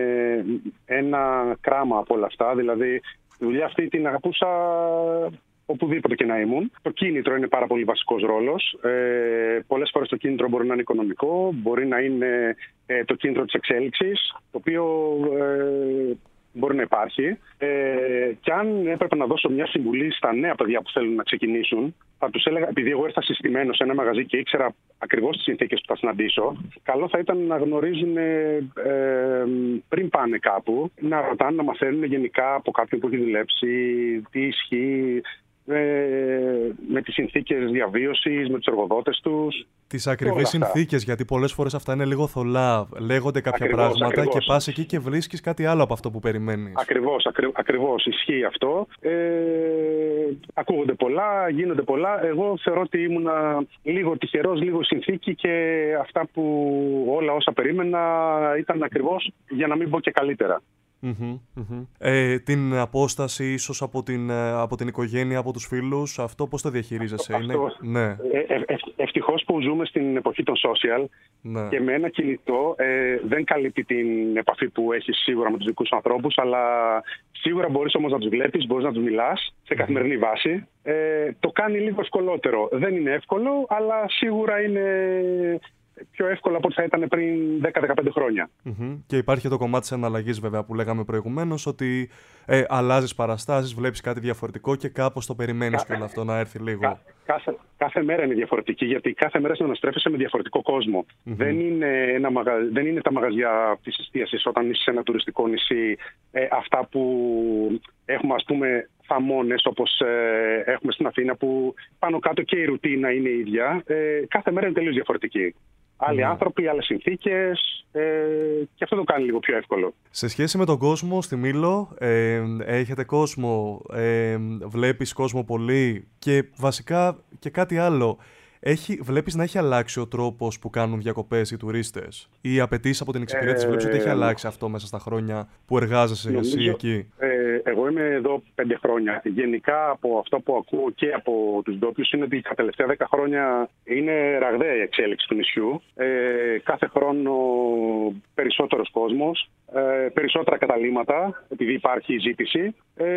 S4: ένα κράμα από όλα αυτά, δηλαδή η δουλειά αυτή την αγαπούσα οπουδήποτε και να ήμουν. Το κίνητρο είναι πάρα πολύ βασικός ρόλος. Ε, πολλές φορές το κίνητρο μπορεί να είναι οικονομικό, μπορεί να είναι ε, το κίνητρο της εξέλιξης, το οποίο ε, μπορεί να υπάρχει. Ε, και αν έπρεπε να δώσω μια συμβουλή στα νέα παιδιά που θέλουν να ξεκινήσουν, θα τους έλεγα, επειδή εγώ ήρθα συστημένος σε ένα μαγαζί και ήξερα ακριβώς τις συνθήκες που θα συναντήσω, καλό θα ήταν να γνωρίζουν ε, ε, πριν πάνε κάπου, να ρωτάνε, να μαθαίνουν γενικά από κάποιον που έχει δουλέψει, τι ισχύει με τις συνθήκες διαβίωσης, με τους εργοδότες τους.
S2: Τις ακριβείς συνθήκες, γιατί πολλές φορές αυτά είναι λίγο θολά. Λέγονται κάποια ακριβώς, πράγματα ακριβώς. Και πας εκεί και βρίσκεις κάτι άλλο από αυτό που περιμένεις.
S4: Ακριβώς, ακρι, ακριβώς ισχύει αυτό. Ε, ακούγονται πολλά, γίνονται πολλά. Εγώ θεωρώ ότι ήμουν λίγο τυχερός, λίγο συνθήκη και αυτά που όλα όσα περίμενα ήταν ακριβώς, για να μην πω και καλύτερα.
S2: Mm-hmm, mm-hmm. Ε, την απόσταση ίσως από την, από την οικογένεια, από τους φίλους, αυτό πώς το διαχειρίζεσαι?
S4: Αυτό,
S2: είναι...
S4: αυτό.
S2: Ναι.
S4: Ε, ε, ε, ευτυχώς που ζούμε στην εποχή των social, ναι. Και με ένα κινητό ε, δεν καλύπτει την επαφή που έχεις σίγουρα με τους δικούς σου ανθρώπους, αλλά σίγουρα μπορείς όμως να τους βλέπεις, μπορείς να τους μιλάς σε καθημερινή βάση. Ε, το κάνει λίγο ευκολότερο. Δεν είναι εύκολο, αλλά σίγουρα είναι πιο εύκολα από ό,τι θα ήταν πριν δέκα με δεκαπέντε χρόνια.
S2: Mm-hmm. Και υπάρχει το κομμάτι της αναλλαγής, βέβαια, που λέγαμε προηγουμένως, ότι ε, αλλάζεις παραστάσεις, βλέπεις κάτι διαφορετικό και κάπως το περιμένεις Κα... και όλο αυτό να έρθει λίγο. Κα...
S4: Κάθε... κάθε μέρα είναι διαφορετική, γιατί κάθε μέρα συναναστρέφεσαι με διαφορετικό κόσμο. Mm-hmm. Δεν, είναι ένα μαγα... Δεν είναι τα μαγαζιά της εστίασης όταν είσαι σε ένα τουριστικό νησί, ε, αυτά που έχουμε, ας πούμε, φαμώνες όπως ε, έχουμε στην Αθήνα, που πάνω κάτω και η ρουτίνα είναι η ίδια. Ε, κάθε μέρα είναι τελείως διαφορετική. Άλλοι mm. άνθρωποι, άλλες συνθήκες, ε, και αυτό το κάνει λίγο πιο εύκολο.
S2: Σε σχέση με τον κόσμο στη Μήλο, ε, έχετε κόσμο, ε, βλέπεις κόσμο πολύ και βασικά και κάτι άλλο. Έχει, βλέπεις να έχει αλλάξει ο τρόπος που κάνουν διακοπές οι τουρίστες? Ή οι απαιτήσεις από την εξυπηρέτηση, ε, βλέπεις ότι έχει αλλάξει αυτό μέσα στα χρόνια που εργάζεσαι νομίζω, εσύ εκεί?
S4: Ε, εγώ είμαι εδώ πέντε χρόνια. Γενικά από αυτό που ακούω και από τους ντόπιους είναι ότι τα τελευταία δέκα χρόνια είναι ραγδαία η εξέλιξη του νησιού. Ε, κάθε χρόνο περισσότερος κόσμος, ε, περισσότερα καταλύματα, επειδή υπάρχει ζήτηση. Ε,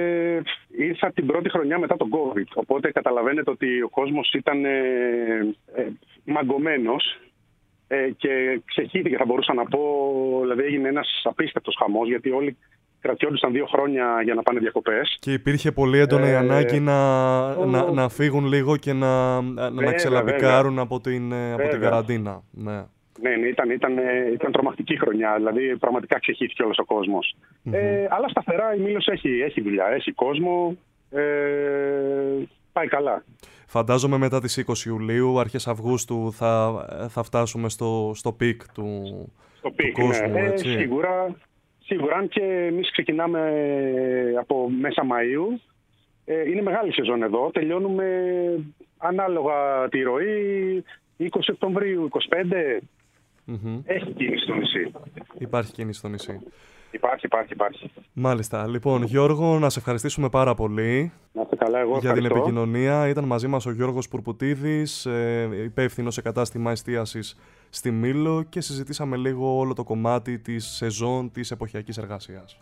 S4: ήρθα την πρώτη χρονιά μετά τον COVID, οπότε καταλαβαίνετε ότι ο κόσμος ήταν ε, ε, μαγκωμένος ε, και ξεχύθηκε, θα μπορούσα να πω. Δηλαδή έγινε ένας απίστευτος χαμός, γιατί όλοι κρατιόντουσαν δύο χρόνια για να πάνε διακοπές. Και
S2: υπήρχε πολύ έντονη ε, ανάγκη να, ε, να, να φύγουν λίγο και να, βέβαια, να ξελαμπικάρουν από την, από την καραντίνα. Ναι.
S4: Ναι, ναι, ήταν, ήταν, ήταν τρομακτική χρονιά, δηλαδή πραγματικά ξεχύθηκε όλος ο κόσμος. Mm-hmm. Ε, αλλά σταθερά η Μήλος έχει, έχει δουλειά, έχει κόσμο, ε, πάει καλά.
S2: Φαντάζομαι μετά τις είκοσι Ιουλίου, αρχές Αυγούστου, θα, θα φτάσουμε στο, στο πικ του,
S4: στο πικ,
S2: του κόσμου,
S4: ναι.
S2: έτσι.
S4: Ε, σίγουρα, σίγουρα, αν και εμείς ξεκινάμε από μέσα Μαΐου, ε, είναι μεγάλη σεζόν εδώ, τελειώνουμε ανάλογα τη ροή, είκοσι Οκτωβρίου, είκοσι πέντε.
S2: Mm-hmm.
S4: Έχει κίνηση στο νησί.
S2: Υπάρχει κίνηση στο νησί.
S4: Υπάρχει, υπάρχει, υπάρχει.
S2: Μάλιστα. Λοιπόν, Γιώργο, να σε ευχαριστήσουμε πάρα πολύ.
S4: Να είστε καλά, εγώ
S2: για
S4: ευχαριστώ.
S2: την επικοινωνία. Ήταν μαζί μας ο Γιώργος Πουρπουτίδης, υπεύθυνος σε κατάστημα εστίασης στη Μήλο, και συζητήσαμε λίγο όλο το κομμάτι της σεζόν της εποχιακής εργασίας.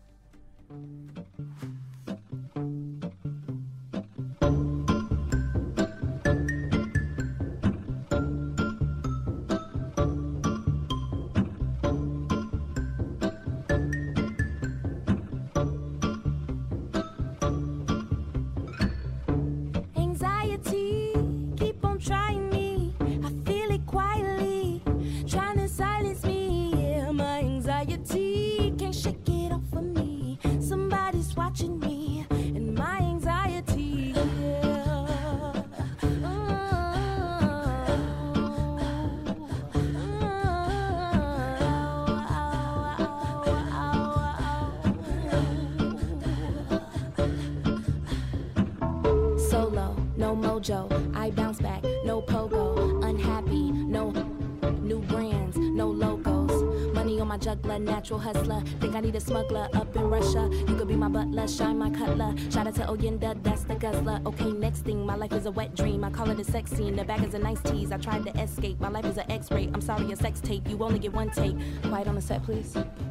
S5: I bounce back, no pogo, unhappy, no new brands, no logos. Money on my juggler, natural hustler. Think I need a smuggler up in Russia. You could be my butler, shine my cutler. Shout out to Oyenda, that's the guzzler. Okay, next thing, my life is a wet dream. I call it a sex scene. The back is a nice tease. I tried to escape. My life is an X-ray. I'm sorry, a sex tape. You only get one take. Quiet on the set, please.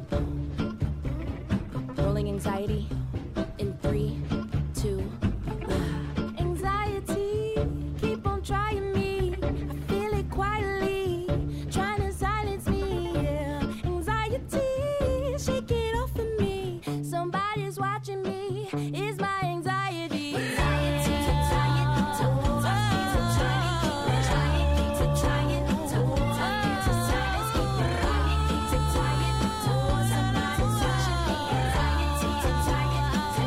S5: Rolling anxiety in three, two, one. Anxiety, keep on trying me. I feel it quietly, trying to silence me. Yeah. Anxiety, shake it off of me. Somebody's watching me. It's my anxiety. Anxiety, trying to keep it trying, keep it trying to to silence, keep it quiet, keep it quiet. Somebody's watching me. Anxiety, trying to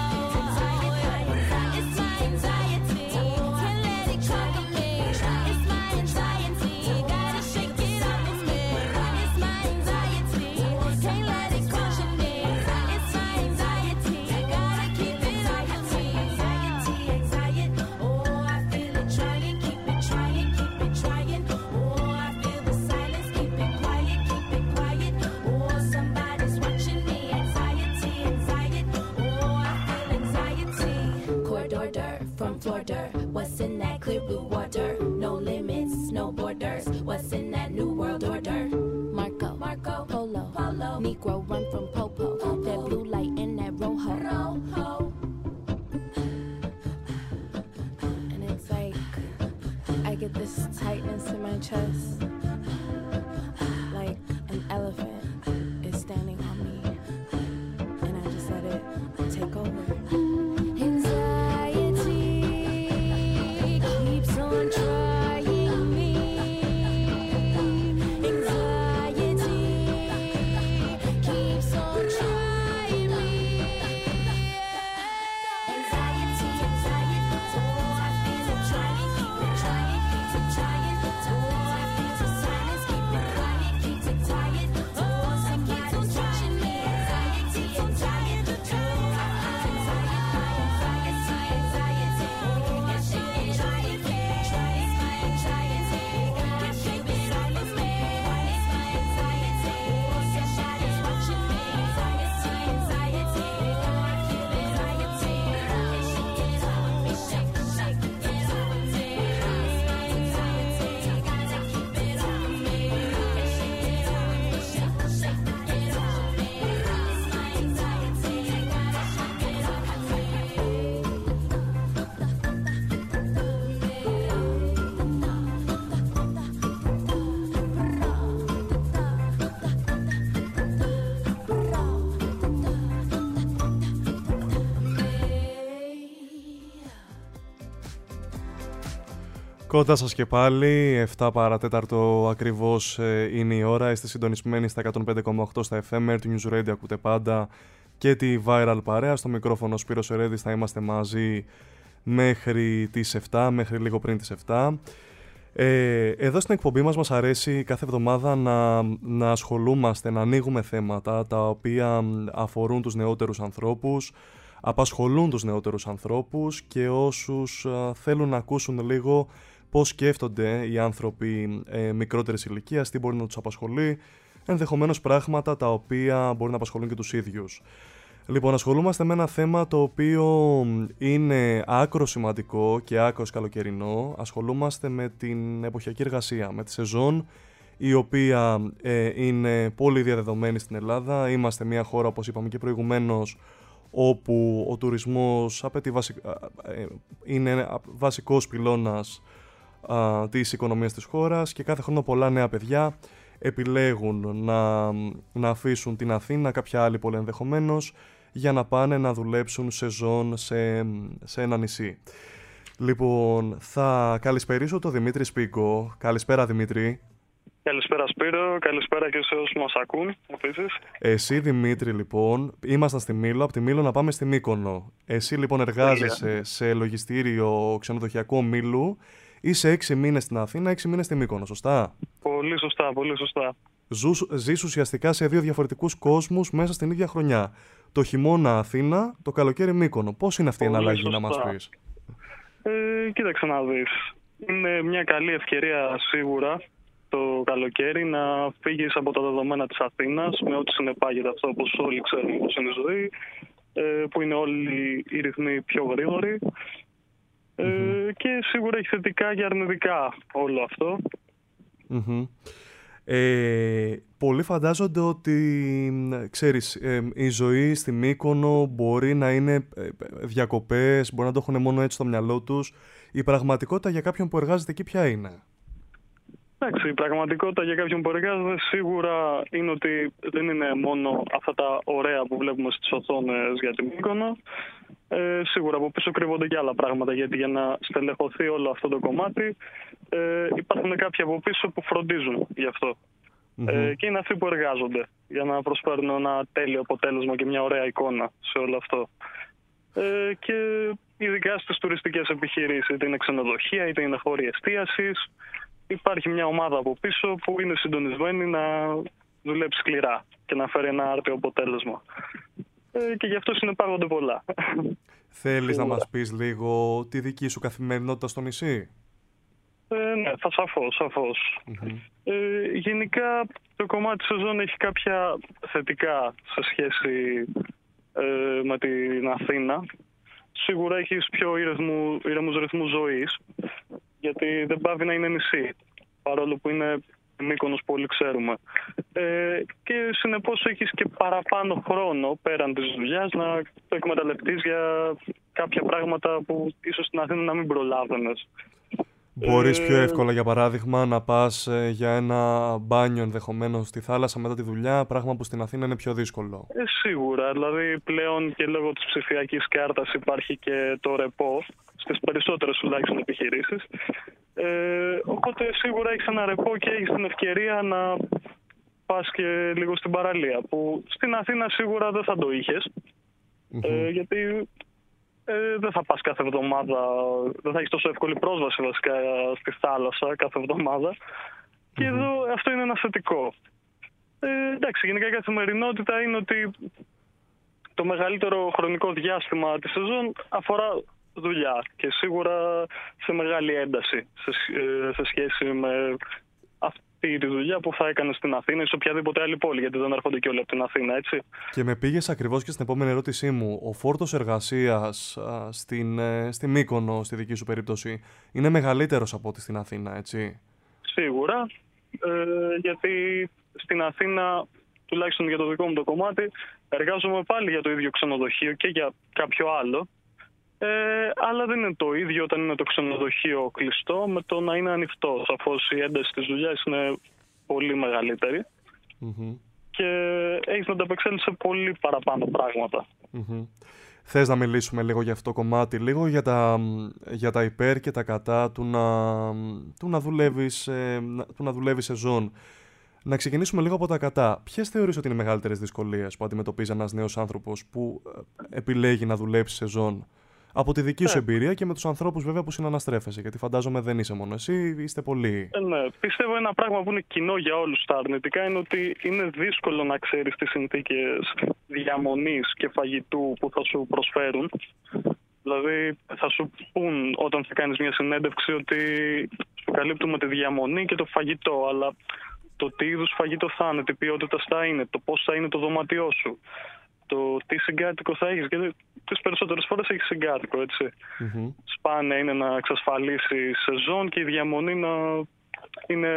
S5: it's my anxiety. Can't let it conquer me. It's my anxiety. Gotta shake it off of me. It's my anxiety. Can't let it conquer me. It's my anxiety. Gotta keep it off of me. Anxiety, anxiety. Oh, I feel it trying. Keep it trying. Keep it trying. Oh, I feel the silence. Keep it quiet. Keep it quiet. Oh, somebody's watching me. Anxiety, anxiety. Oh, I feel anxiety. Corridor dirt from floor dirt. What's in that clear blue water? No limits, no borders. What's in that new world order? Marco, Marco, Polo, Polo. Negro run from Popo. That blue light in that rojo. Rojo. And it's like I get this tightness in my chest, like an elephant is standing on me, and I just let it take over. Anxiety keeps on trying me. Anxiety keeps on trying me. Anxiety, anxiety. Oh, I feel it trying, keep it trying, keep it trying. Oh, I feel the silence, keep it quiet, keep it quiet. Oh, somebody's watching me. Anxiety, anxiety. Oh, I feel anxiety, anxiety, anxiety. Yeah, she ain't trying, keep it trying. My anxiety, gotta keep it off of me. It's my anxiety. Oh, somebody's watching me. Anxiety, anxiety. Oh, I keep it anxiety. Yeah, shake it off of me, shake, shake it off of me. It's my anxiety, gotta keep it off of me. Yeah, shake it off of me, shake, shake it off of me. It's my anxiety, gotta shake it off of me.
S2: Κοντά σας και πάλι, εφτά παρατέταρτο ακριβώς ε, είναι η ώρα. Είστε συντονισμένοι στα εκατόν πέντε κόμμα οκτώ στα εφ εμ, του News Radio ακούτε πάντα και τη Viral παρέα. Στο μικρόφωνο Σπύρος Ερέδης, θα είμαστε μαζί μέχρι τις εφτά, μέχρι λίγο πριν τις εφτά. Ε, εδώ στην εκπομπή μας μας αρέσει κάθε εβδομάδα να, να ασχολούμαστε, να ανοίγουμε θέματα τα οποία αφορούν τους νεότερους ανθρώπους, απασχολούν τους νεότερους ανθρώπους και όσους α, θέλουν να ακούσουν λίγο πώς σκέφτονται οι άνθρωποι ε, μικρότερης ηλικίας, τι μπορεί να τους απασχολεί, ενδεχομένως πράγματα τα οποία μπορεί να απασχολούν και τους ίδιους. Λοιπόν, ασχολούμαστε με ένα θέμα το οποίο είναι άκρο σημαντικό και άκρος καλοκαιρινό. Ασχολούμαστε με την εποχιακή εργασία, με τη σεζόν, η οποία ε, είναι πολύ διαδεδομένη στην Ελλάδα. Είμαστε μια χώρα, όπως είπαμε και προηγουμένως, όπου ο τουρισμός απαιτεί βασι... είναι βασικός πυλώνας α, της οικονομίας της χώρας και κάθε χρόνο πολλά νέα παιδιά επιλέγουν να, να αφήσουν την Αθήνα, κάποια άλλη πολύ ενδεχομένως, για να πάνε να δουλέψουν σεζόν σε, σε ένα νησί. Λοιπόν, θα καλησπερίσω τον Δημήτρη Σπίκο. Καλησπέρα, Δημήτρη.
S6: Καλησπέρα, Σπύρο. Καλησπέρα και σε όσους μας ακούν επίσης.
S2: Εσύ, Δημήτρη, λοιπόν, ήμασταν στη Μήλο, από τη Μήλο να πάμε στη Μύκονο. Εσύ, λοιπόν, εργάζεσαι σε λογιστήριο ξενοδοχειακό Μήλου. Είσαι έξι μήνες στην Αθήνα, έξι μήνες στη Μύκονο, σωστά?
S6: Πολύ σωστά, πολύ σωστά.
S2: Ζεις ουσιαστικά σε δύο διαφορετικούς κόσμους μέσα στην ίδια χρονιά. Το χειμώνα Αθήνα, το καλοκαίρι Μύκονο. Πώς είναι αυτή η εναλλαγή, να μας πεις?
S6: Ε, κοίταξε να δεις. Είναι μια καλή ευκαιρία σίγουρα το καλοκαίρι να φύγεις από τα δεδομένα της Αθήνας, με ό,τι συνεπάγεται αυτό, όπως όλοι ξέρουμε πώς είναι η ζωή. που είναι όλοι οι ρυθμοί πιο γρήγοροι. Mm-hmm. Και σίγουρα έχει θετικά και αρνητικά όλο αυτό.
S2: Mm-hmm. Ε, πολλοί φαντάζονται ότι, ξέρεις, ε, η ζωή στη Μύκονο μπορεί να είναι ε, διακοπές, μπορεί να το έχουν μόνο έτσι στο μυαλό τους. Η πραγματικότητα για κάποιον που εργάζεται εκεί ποια είναι?
S6: Εντάξει, η πραγματικότητα για κάποιον που εργάζεται σίγουρα είναι ότι δεν είναι μόνο αυτά τα ωραία που βλέπουμε στις οθόνες για την Μύκονο. Ε, σίγουρα από πίσω κρύβονται και άλλα πράγματα, γιατί για να στελεχωθεί όλο αυτό το κομμάτι ε, υπάρχουν κάποιοι από πίσω που φροντίζουν γι' αυτό. Mm-hmm. Ε, και είναι αυτοί που εργάζονται για να προσφέρουν ένα τέλειο αποτέλεσμα και μια ωραία εικόνα σε όλο αυτό. Ε, και ειδικά στις τουριστικές επιχειρήσεις, είτε είναι ξενοδοχεία είτε είναι χώροι εστίασης, υπάρχει μια ομάδα από πίσω που είναι συντονισμένη να δουλέψει σκληρά και να φέρει ένα άρτιο αποτέλεσμα. Ε, και γι' αυτό συνεπάγονται πολλά.
S2: Θέλεις να μας πεις λίγο τη δική σου καθημερινότητα στο νησί?
S6: Ε, ναι, θα σαφώς, σαφώς.
S2: Mm-hmm.
S6: Ε, γενικά το κομμάτι σεζόν έχει κάποια θετικά σε σχέση ε, με την Αθήνα. Σίγουρα έχεις πιο ήρεμου, ήρεμους ρυθμούς ζωής, γιατί δεν πάβει να είναι νησί, παρόλο που είναι Μύκονος που όλοι ξέρουμε. Ε, και συνεπώς έχεις και παραπάνω χρόνο πέραν της δουλειάς να το εκμεταλλευτείς για κάποια πράγματα που ίσως στην Αθήνα να μην προλάβαινες.
S2: Μπορείς
S6: ε,
S2: πιο εύκολα, για παράδειγμα, να πας ε, για ένα μπάνιο ενδεχομένως στη θάλασσα μετά τη δουλειά, πράγμα που στην Αθήνα είναι πιο δύσκολο.
S6: Ε, σίγουρα. Δηλαδή πλέον και λόγω της ψηφιακής κάρτας υπάρχει και το ρεπό στις περισσότερες τουλάχιστον επιχειρήσεις. Ε, οπότε σίγουρα έχεις ένα ρεπό και έχεις την ευκαιρία να πας και λίγο στην παραλία, που στην Αθήνα σίγουρα δεν θα το είχες. Mm-hmm. Ε, γιατί ε, δεν θα πας κάθε εβδομάδα, δεν θα έχεις τόσο εύκολη πρόσβαση βασικά στη θάλασσα κάθε εβδομάδα. Mm-hmm. Και εδώ αυτό είναι ένα θετικό. Ε, εντάξει, γενικά η καθημερινότητα είναι ότι το μεγαλύτερο χρονικό διάστημα της σεζόν αφορά δουλειά και σίγουρα σε μεγάλη ένταση σε, σε σχέση με αυτή τη δουλειά που θα έκανε στην Αθήνα ή σε οποιαδήποτε άλλη πόλη, γιατί δεν έρχονται και όλοι από την Αθήνα, έτσι.
S2: Και με πήγες ακριβώς και στην επόμενη ερώτησή μου. Ο φόρτος εργασίας α, στην, ε, στη Μύκονο, στη δική σου περίπτωση, είναι μεγαλύτερος από ό,τι στην Αθήνα, έτσι?
S6: Σίγουρα, ε, γιατί στην Αθήνα, τουλάχιστον για το δικό μου το κομμάτι, εργάζομαι πάλι για το ίδιο ξενοδοχείο και για κάποιο άλλο. Ε, αλλά δεν είναι το ίδιο όταν είναι το ξενοδοχείο κλειστό με το να είναι ανοιχτό. Σαφώς η ένταση της δουλειάς είναι πολύ μεγαλύτερη mm-hmm. και έχεις να ανταπεξέλθεις σε πολύ παραπάνω πράγματα.
S2: Mm-hmm. Θες να μιλήσουμε λίγο για αυτό το κομμάτι, λίγο για τα, για τα υπέρ και τα κατά του να, του να δουλεύεις, ε, του να δουλεύεις σεζόν. Να ξεκινήσουμε λίγο από τα κατά. Ποιες θεωρείς ότι είναι οι μεγαλύτερες δυσκολίες που αντιμετωπίζει ένας νέος άνθρωπος που επιλέγει να δουλέψει σεζόν? Από τη δική σου εμπειρία και με τους ανθρώπους βέβαια που συναναστρέφεσαι, γιατί φαντάζομαι δεν είσαι μόνο εσύ, είστε πολλοί.
S6: Ε, ναι, πιστεύω ένα πράγμα που είναι κοινό για όλους τα αρνητικά είναι ότι είναι δύσκολο να ξέρεις τις συνθήκες διαμονής και φαγητού που θα σου προσφέρουν. Δηλαδή θα σου πούν όταν θα κάνεις μια συνέντευξη ότι σου καλύπτουμε τη διαμονή και το φαγητό, αλλά το τι είδους φαγητό θα είναι, τι ποιότητα θα είναι, το πώς θα είναι το δωμάτιό σου, το τι συγκάτοικο θα έχεις, γιατί τις περισσότερες φορές έχεις συγκάτοικο, έτσι. Mm-hmm. Σπάνια είναι να εξασφαλίσει σεζόν και η διαμονή να είναι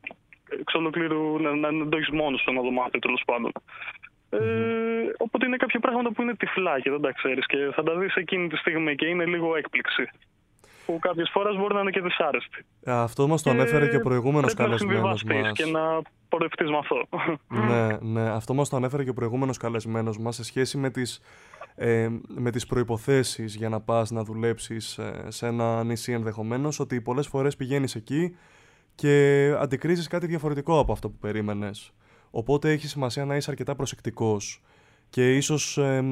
S6: εξ ολοκλήρου, να, να, να το έχεις μόνος στο ένα δωμάτιο, τέλος πάντων. Mm-hmm. Ε, οπότε είναι κάποια πράγματα που είναι τυφλά και δεν τα ξέρεις και θα τα δεις εκείνη τη στιγμή και είναι λίγο έκπληξη, που κάποιες φορές μπορεί να είναι και δυσάρεστη.
S2: Αυτό μας το ανέφερε και ο προηγούμενος καλεσμένος μας.
S6: Και να πορευτείς με αυτό.
S2: Ναι, ναι, αυτό μας το ανέφερε και ο προηγούμενος καλεσμένος μας σε σχέση με τις, ε, με τις προϋποθέσεις για να πας να δουλέψεις ε, σε ένα νησί ενδεχομένως, ότι πολλές φορές πηγαίνεις εκεί και αντικρίζεις κάτι διαφορετικό από αυτό που περίμενες. Οπότε έχει σημασία να είσαι αρκετά προσεκτικός και ίσως ε,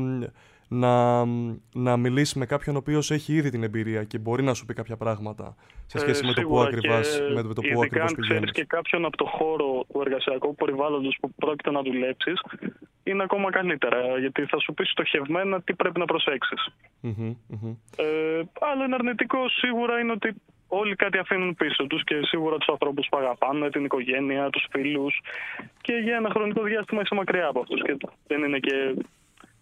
S2: να, να μιλήσει με κάποιον ο οποίος έχει ήδη την εμπειρία και μπορεί να σου πει κάποια πράγματα σε σχέση ε, με, το που ακριβώς, με το που ακριβώς πηγαίνεις.
S6: Αν ξέρεις και κάποιον από το χώρο του εργασιακού περιβάλλοντος που πρόκειται να δουλέψεις, είναι ακόμα καλύτερα, γιατί θα σου πει στοχευμένα τι πρέπει να προσέξεις. Mm-hmm, mm-hmm. Ε, άλλο ένα αρνητικό σίγουρα είναι ότι όλοι κάτι αφήνουν πίσω τους και σίγουρα τους ανθρώπους που αγαπάνε, την οικογένεια, τους φίλους, και για ένα χρονικό διάστημα είσαι μακριά από αυτούς και δεν είναι και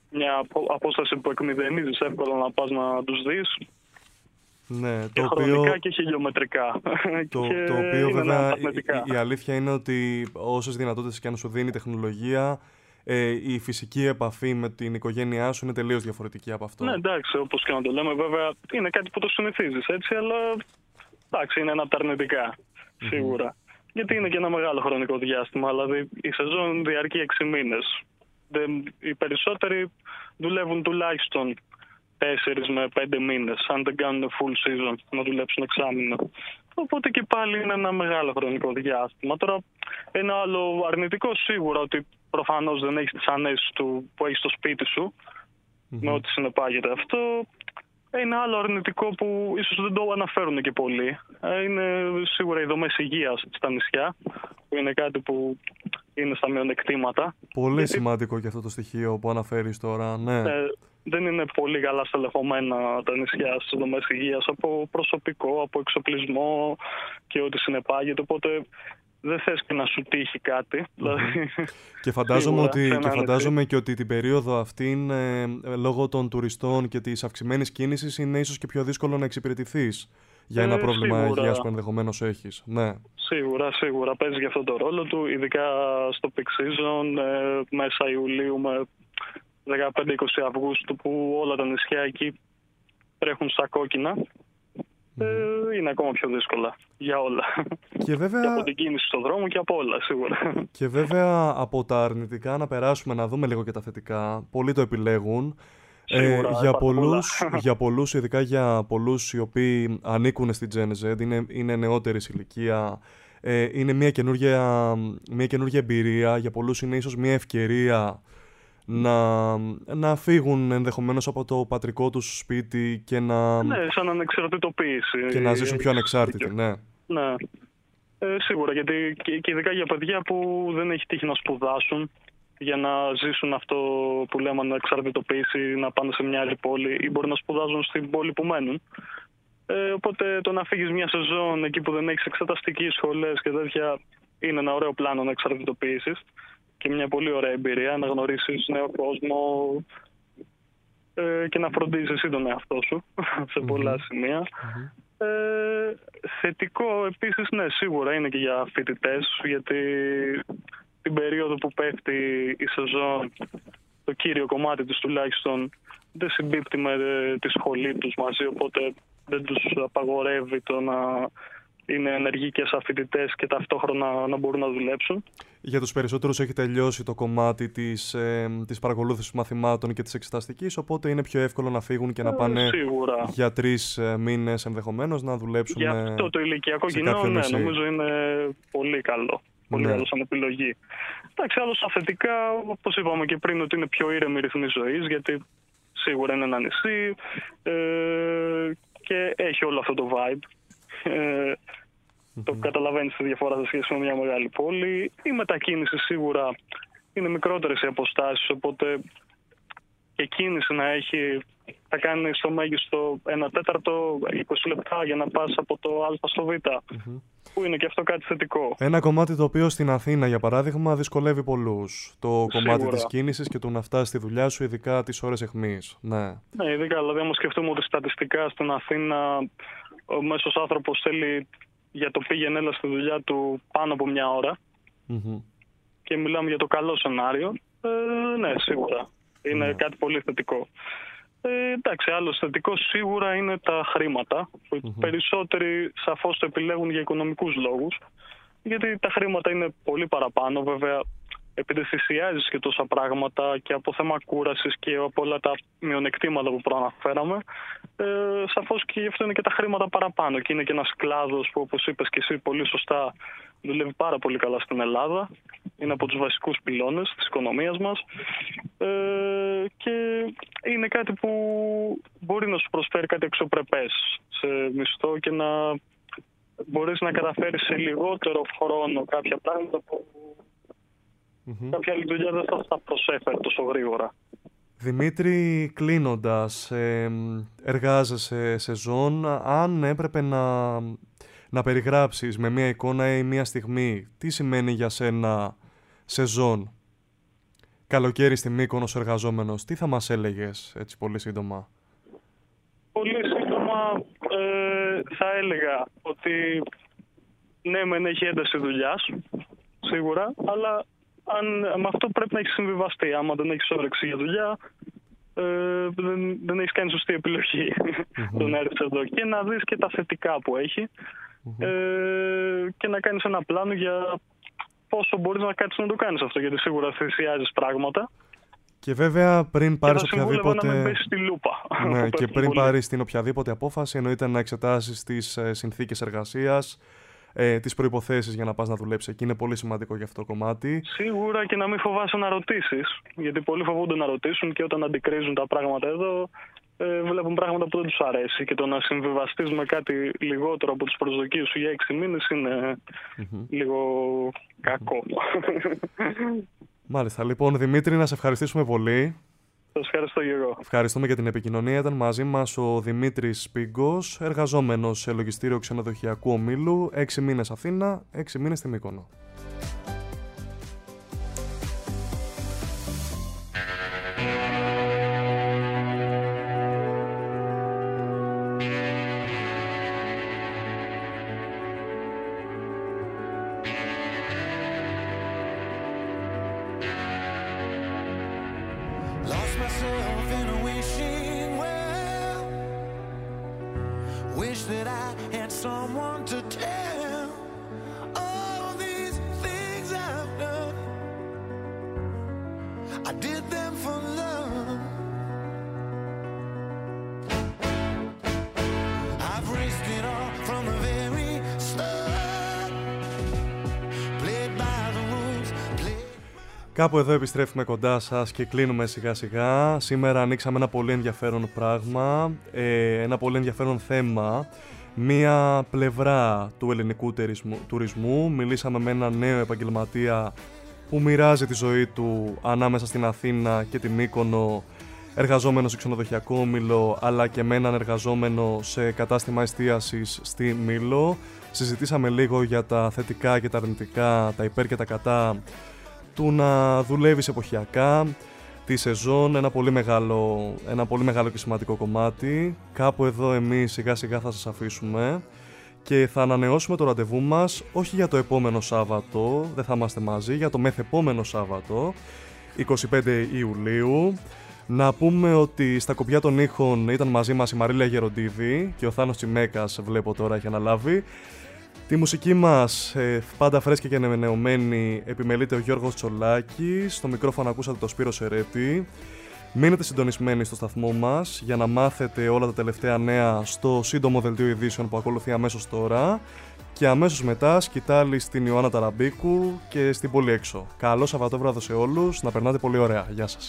S6: μια απο- απόσταση που εκμηδενίζεις εύκολα να πας να τους δεις.
S2: Ναι,
S6: Και
S2: το
S6: χρονικά
S2: οποίο,
S6: και χιλιομετρικά.
S2: το,
S6: Και
S2: το οποίο
S6: είναι
S2: βέβαια
S6: αναπνευστικά.
S2: η, η αλήθεια είναι ότι όσες δυνατότητες και αν σου δίνει η τεχνολογία, ε, η φυσική επαφή με την οικογένειά σου είναι τελείως διαφορετική από αυτό.
S6: Ναι, εντάξει, όπως και να το λέμε, βέβαια είναι κάτι που το συνηθίζεις έτσι, αλλά εντάξει, είναι ένα από τα αρνητικά, σίγουρα. Γιατί είναι και ένα μεγάλο χρονικό διάστημα, δηλαδή η σεζόν διαρκεί έξι μήνες. Δεν, οι περισσότεροι δουλεύουν τουλάχιστον τέσσερις με πέντε μήνες, αν δεν κάνουν full season, να δουλέψουν εξάμηνο. Οπότε και πάλι είναι ένα μεγάλο χρονικό διάστημα. Τώρα, ένα άλλο αρνητικό σίγουρα ότι προφανώς δεν έχεις τις ανέσεις του που έχεις στο σπίτι σου,
S2: Mm-hmm.
S6: με ό,τι συνεπάγεται αυτό. Ένα άλλο αρνητικό που ίσως δεν το αναφέρουν και πολύ είναι σίγουρα οι δομές υγείας στα νησιά, που είναι κάτι που είναι στα μειονεκτήματα.
S2: Πολύ
S6: Γιατί,
S2: σημαντικό και αυτό το στοιχείο που αναφέρεις τώρα, ναι.
S6: ε, δεν είναι πολύ καλά στελεχωμένα τα νησιά στις δομές υγείας από προσωπικό, από εξοπλισμό και ό,τι συνεπάγεται, οπότε δεν θες και να σου τύχει κάτι. Mm-hmm. Δηλαδή,
S2: και φαντάζομαι,
S6: σίγουρα,
S2: ότι, και, φαντάζομαι
S6: νησί.
S2: και ότι την περίοδο αυτή, ε, λόγω των τουριστών και της αυξημένης κίνησης, είναι ίσως και πιο δύσκολο να εξυπηρετηθείς για ένα
S6: ε,
S2: πρόβλημα
S6: σίγουρα.
S2: υγείας που ενδεχομένως έχεις. Ναι.
S6: Σίγουρα, σίγουρα παίζει και αυτό το ρόλο του, ειδικά στο peak season, ε, μέσα Ιουλίου με δεκαπέντε είκοσι Αυγούστου, που όλα τα νησιά εκεί τρέχουν στα κόκκινα. Ε, είναι ακόμα πιο δύσκολα για όλα.
S2: Και, βέβαια...
S6: και από την κίνηση στον δρόμο και από όλα, σίγουρα.
S2: Και βέβαια από τα αρνητικά να περάσουμε να δούμε λίγο και τα θετικά. Πολλοί το επιλέγουν.
S6: Σίγουρα,
S2: ε, για, πολλούς, για πολλούς, ειδικά για πολλούς οι οποίοι ανήκουν στην Gen Z, είναι, είναι νεότερης ηλικία, ε, είναι μια καινούργια, μια καινούργια εμπειρία. Για πολλούς είναι ίσως μια ευκαιρία να, να φύγουν ενδεχομένως από το πατρικό τους σπίτι και να,
S6: ναι, σαν ανεξαρτητοποίηση.
S2: και να ζήσουν πιο ανεξάρτητοι. Ναι.
S6: Ναι. Ε, σίγουρα, γιατί και, και ειδικά για παιδιά που δεν έχει τύχει να σπουδάσουν για να ζήσουν αυτό που λέμε ανεξαρτητοποίηση, να πάνε σε μια άλλη πόλη ή μπορεί να σπουδάζουν στην πόλη που μένουν. Ε, οπότε το να φύγεις μια σεζόν εκεί που δεν έχεις εξεταστικές σχολές και τέτοια είναι ένα ωραίο πλάνο ανεξαρτητοποίησης και μια πολύ ωραία εμπειρία να γνωρίσεις νέο κόσμο ε, και να φροντίζεις εσύ τον εαυτό σου σε πολλά mm-hmm. σημεία. Mm-hmm. Ε, θετικό επίσης, ναι, σίγουρα είναι και για φοιτητές, γιατί την περίοδο που πέφτει η σεζόν, το κύριο κομμάτι της τουλάχιστον δεν συμπίπτει με τη σχολή τους μαζί, οπότε δεν τους απαγορεύει το να είναι ενεργοί και σαν φοιτητές και ταυτόχρονα να μπορούν να δουλέψουν.
S2: Για τους περισσότερους έχει τελειώσει το κομμάτι της, ε, της παρακολούθησης μαθημάτων και της εξεταστικής, οπότε είναι πιο εύκολο να φύγουν και να πάνε ε, για τρεις ε, μήνες ενδεχομένως να δουλέψουν.
S6: Για αυτό το ηλικιακό κοινό, ναι, νομίζω είναι πολύ καλό. Πολύ
S2: ναι.
S6: καλό σαν επιλογή. Εντάξει, άλλο στα θετικά, όπως είπαμε και πριν, ότι είναι πιο ήρεμη ρυθμή ζωής, γιατί σίγουρα είναι ένα νησί ε, και έχει όλο αυτό το vibe. Ε, mm-hmm. Το καταλαβαίνεις τη διαφορά σε σχέση με μια μεγάλη πόλη. Η μετακίνηση σίγουρα είναι μικρότερες οι αποστάσεις, οπότε και κίνηση να έχει, θα κάνει στο μέγιστο ένα τέταρτο, είκοσι λεπτά για να πας από το Α στο Β. Mm-hmm. Που είναι και αυτό κάτι θετικό.
S2: Ένα κομμάτι το οποίο στην Αθήνα, για παράδειγμα, δυσκολεύει πολλούς. Το
S6: Σίγουρα.
S2: Κομμάτι της κίνησης και του να φτάσει στη δουλειά σου, ειδικά τις ώρες αιχμής. Ναι,
S6: ναι, ειδικά. Δηλαδή, άμα σκεφτούμε ότι στατιστικά στην Αθήνα ο μέσος άνθρωπος θέλει για το πήγαινε έλα στη δουλειά του πάνω από μια ώρα.
S2: Mm-hmm.
S6: Και μιλάμε για το καλό σενάριο. Ε, ναι, σίγουρα. Είναι mm. κάτι πολύ θετικό. Ε, εντάξει, άλλο θετικό σίγουρα είναι τα χρήματα, που mm-hmm. περισσότεροι σαφώς το επιλέγουν για οικονομικούς λόγους, γιατί τα χρήματα είναι πολύ παραπάνω, βέβαια, επειδή θυσιάζεις και τόσα πράγματα και από θέμα κούρασης και από όλα τα μειονεκτήματα που προαναφέραμε, ε, σαφώς και γι' αυτό είναι και τα χρήματα παραπάνω και είναι και ένας κλάδος που, όπως είπες και εσύ πολύ σωστά, δουλεύει πάρα πολύ καλά στην Ελλάδα. Είναι από τους βασικούς πυλώνες της οικονομίας μας ε, και είναι κάτι που μπορεί να σου προσφέρει κάτι εξωπρεπές σε μισθό και να μπορείς να καταφέρεις σε λιγότερο χρόνο κάποια πράγματα που mm-hmm. κάποια άλλη δουλειά δεν θα τα προσέφερε τόσο γρήγορα.
S2: Δημήτρη, κλείνοντας, ε, εργάζεσαι σεζόν, αν έπρεπε να, να περιγράψεις με μια εικόνα ή μια στιγμή τι σημαίνει για σένα σεζόν, καλοκαίρι στη Μύκονος εργαζόμενος, τι θα μας έλεγες έτσι πολύ σύντομα?
S6: Πολύ σύντομα ε, θα έλεγα ότι ναι, μεν έχει ένταση δουλειάς, σίγουρα, αλλά αν, με αυτό πρέπει να έχει συμβιβαστεί. Άμα δεν έχει όρεξη για δουλειά, ε, δεν, δεν έχει κάνει σωστή επιλογή mm-hmm. το να έρθεις εδώ. Και να δεις και τα θετικά που έχει mm-hmm. ε, και να κάνεις ένα πλάνο για πόσο μπορείς να κάτσεις να το κάνεις αυτό, γιατί σίγουρα θυσιάζεις πράγματα.
S2: Και βέβαια πριν πάρεις οποιαδήποτε.
S6: Να μην πέσεις στη λούπα.
S2: Ναι, και πριν πάρεις την οποιαδήποτε απόφαση, εννοείται να εξετάσεις τις ε, συνθήκες εργασίας, ε, τις προϋποθέσεις για να πας να δουλέψεις εκεί. Είναι πολύ σημαντικό για αυτό το κομμάτι.
S6: Σίγουρα και να μην φοβάσαι να ρωτήσεις. Γιατί πολλοί φοβούνται να ρωτήσουν και όταν αντικρίζουν τα πράγματα εδώ, ε, βλέπουν πράγματα που δεν τους αρέσει. Και το να συμβιβαστείς με κάτι λιγότερο από τις προσδοκίες σου για έξι μήνες είναι mm-hmm. λίγο κακό.
S2: Μάλιστα. Λοιπόν, Δημήτρη, να σε ευχαριστήσουμε πολύ.
S6: Σας ευχαριστώ και εγώ.
S2: Ευχαριστούμε για την επικοινωνία. Ήταν μαζί μας ο Δημήτρης Πίγκος, εργαζόμενος σε λογιστήριο ξενοδοχειακού ομίλου, έξι μήνες Αθήνα, έξι μήνες στη Μύκονο. Κάπου εδώ επιστρέφουμε κοντά σας και κλείνουμε σιγά σιγά. Σήμερα ανοίξαμε ένα πολύ ενδιαφέρον πράγμα, ε, ένα πολύ ενδιαφέρον θέμα, μία πλευρά του ελληνικού τουρισμού, τουρισμού. Μιλήσαμε με έναν νέο επαγγελματία που μοιράζει τη ζωή του ανάμεσα στην Αθήνα και τη Μύκονο, εργαζόμενο σε ξενοδοχειακό όμιλο, αλλά και με έναν εργαζόμενο σε κατάστημα εστίασης στη Μήλο. Συζητήσαμε λίγο για τα θετικά και τα αρνητικά, τα υπέρ και τα κατά του να δουλεύεις εποχιακά, τη σεζόν, ένα πολύ μεγάλο, ένα πολύ μεγάλο και σημαντικό κομμάτι. Κάπου εδώ εμείς σιγά σιγά θα σας αφήσουμε και θα ανανεώσουμε το ραντεβού μας, όχι για το επόμενο Σάββατο, δεν θα είμαστε μαζί, για το μεθεπόμενο Σάββατο, εικοστή πέμπτη Ιουλίου. Να πούμε ότι στα κοπιά των ήχων ήταν μαζί μας η Μαρίλια Γεροντίδη και ο Θάνος Τσιμέκας, βλέπω τώρα, έχει αναλάβει. Τη μουσική μας, ε, πάντα φρέσκια και ανανεωμένη, επιμελείται ο Γιώργος Τσολάκης. Στο μικρόφωνο ακούσατε το Σπύρο Σερέτη. Μείνετε συντονισμένοι στο σταθμό μας για να μάθετε όλα τα τελευταία νέα στο σύντομο δελτίο ειδήσεων που ακολουθεί αμέσως τώρα. Και αμέσως μετά σκητάλη στην Ιωάννα Ταραμπίκου και στην Πόλη Έξω. Καλό Σαββατόβραδο σε όλους, να περνάτε πολύ ωραία. Γεια σας.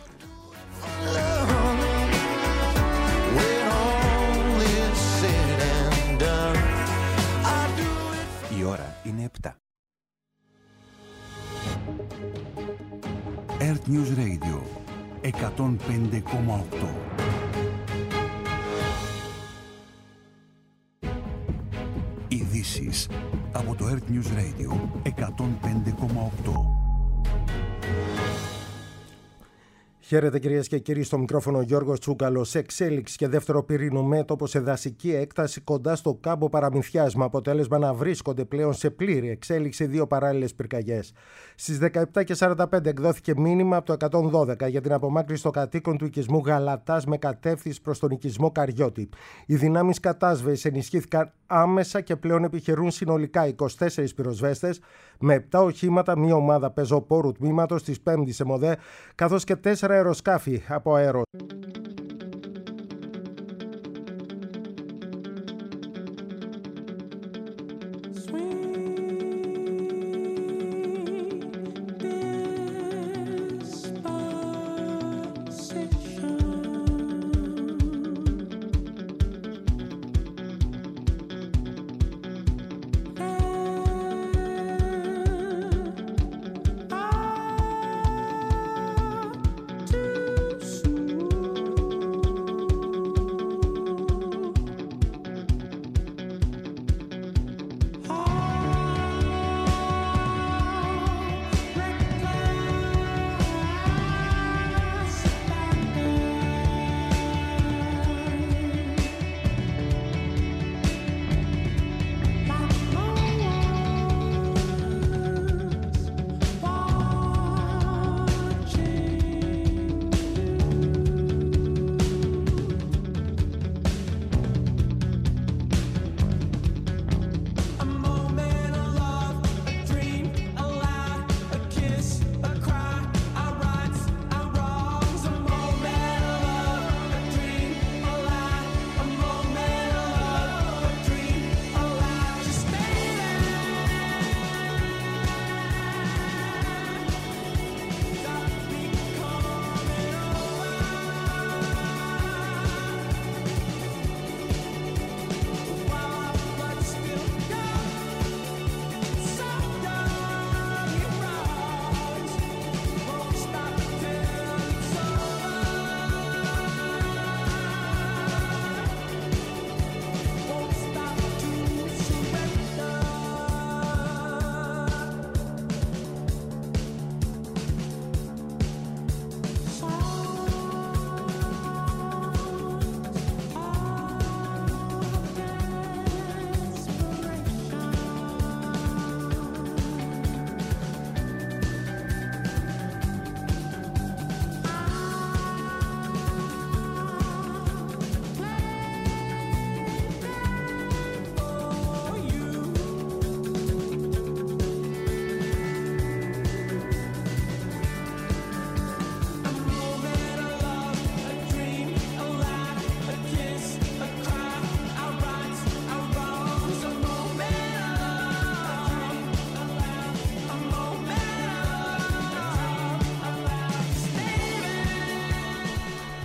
S1: Η ώρα είναι επτά. Earth News Radio εκατόν πέντε κόμμα οκτώ. Ειδήσεις από το Earth News Radio εκατόν πέντε κόμμα οκτώ.
S7: Χαίρετε κυρίες και κύριοι, στο μικρόφωνο Γιώργος Τσούκαλος. Σε εξέλιξη και δεύτερο πυρήνο μέτωπο σε δασική έκταση κοντά στο κάμπο Παραμυθιάς, με αποτέλεσμα να βρίσκονται πλέον σε πλήρη εξέλιξη δύο παράλληλες πυρκαγιές. Στις δεκαεπτά και σαράντα πέντε εκδόθηκε μήνυμα από το εκατόν δώδεκα για την απομάκρυνση των κατοίκων του οικισμού Γαλατάς με κατεύθυνση προς τον οικισμό Καριώτη. Οι δυνάμεις κατάσβεσης ενισχύθηκαν άμεσα και πλέον επιχειρούν συνολικά είκοσι τέσσερις πυροσβέστες με επτά οχήματα, μία ομάδα πεζοπόρου τμήματος της πέμπτης ΕΜΟΔΕ, καθώς και τέσσερα αεροσκάφη από αέρο. Too soon.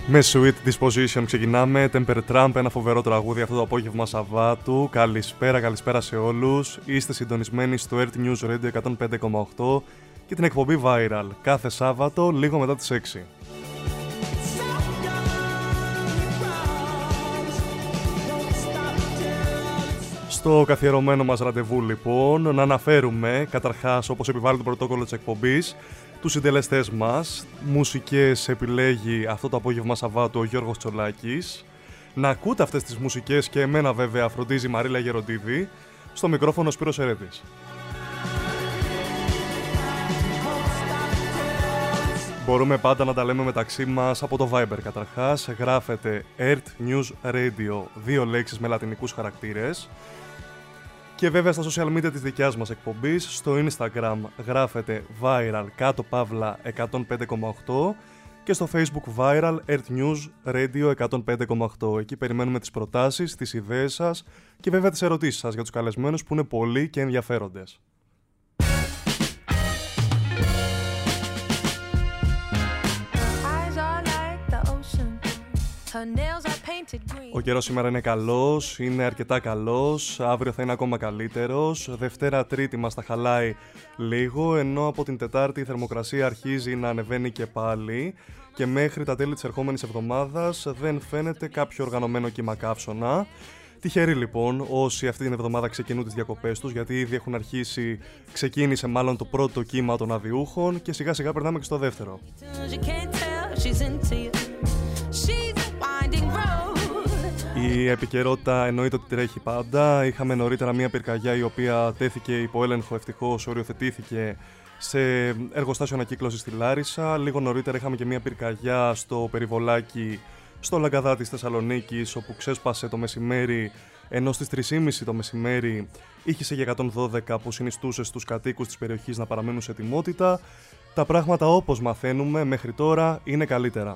S2: Με Sweet Disposition ξεκινάμε. Temper Trump, ένα φοβερό τραγούδι αυτό το απόγευμα Σαββάτου. Καλησπέρα, καλησπέρα σε όλους. Είστε συντονισμένοι στο Earth News Radio εκατόν πέντε κόμμα οκτώ και την εκπομπή Viral κάθε Σάββατο λίγο μετά τις έξι. Στο καθιερωμένο μας ραντεβού λοιπόν να αναφέρουμε καταρχάς, όπως επιβάλλει το πρωτόκολλο της εκπομπής, τους συντελεστές μας. Μουσικές επιλέγει αυτό το απόγευμα Σαββάτου ο Γιώργος Τσολάκης. Να ακούτε αυτές τις μουσικές και εμένα βέβαια φροντίζει η Μαρίλα Γεροντίδη. Στο μικρόφωνο Σπύρος Ερέτης. Μπορούμε πάντα να τα λέμε μεταξύ μας από το Viber καταρχάς. Γράφετε Earth News Radio, δύο λέξεις με λατινικούς χαρακτήρες. Και βέβαια στα social media της δικιάς μας εκπομπής, στο Instagram γράφετε Viral κάτω παύλα εκατόν πέντε κόμμα οκτώ και στο Facebook Viral Earth News Radio εκατόν πέντε κόμμα οκτώ. Εκεί περιμένουμε τις προτάσεις, τις ιδέες σας και βέβαια τις ερωτήσεις σας για τους καλεσμένους που είναι πολλοί και ενδιαφέροντες. Ο καιρός σήμερα είναι καλός, είναι αρκετά καλός, αύριο θα είναι ακόμα καλύτερος. Δευτέρα Τρίτη μας τα χαλάει λίγο, ενώ από την Τετάρτη η θερμοκρασία αρχίζει να ανεβαίνει και πάλι και μέχρι τα τέλη της ερχόμενης εβδομάδας δεν φαίνεται κάποιο οργανωμένο κύμα καύσωνα. Τυχεροί λοιπόν όσοι αυτή την εβδομάδα ξεκινούν τις διακοπές τους, γιατί ήδη έχουν αρχίσει, ξεκίνησε μάλλον το πρώτο κύμα των αδιούχων και σιγά σιγά περνάμε και στο δεύτερο. Η επικαιρότητα εννοείται ότι τρέχει πάντα. Είχαμε νωρίτερα μια πυρκαγιά η οποία τέθηκε υπό έλεγχο, ευτυχώς οριοθετήθηκε σε εργοστάσιο ανακύκλωσης στη Λάρισα. Λίγο νωρίτερα είχαμε και μια πυρκαγιά στο περιβολάκι στο Λαγκαδά της Θεσσαλονίκης, όπου ξέσπασε το μεσημέρι, ενώ στις τρεις και μισή το μεσημέρι ήχησε για εκατόν δώδεκα που συνιστούσε στους κατοίκους της περιοχής να παραμείνουν σε ετοιμότητα. Τα πράγματα όπως μαθαίνουμε μέχρι τώρα είναι καλύτερα.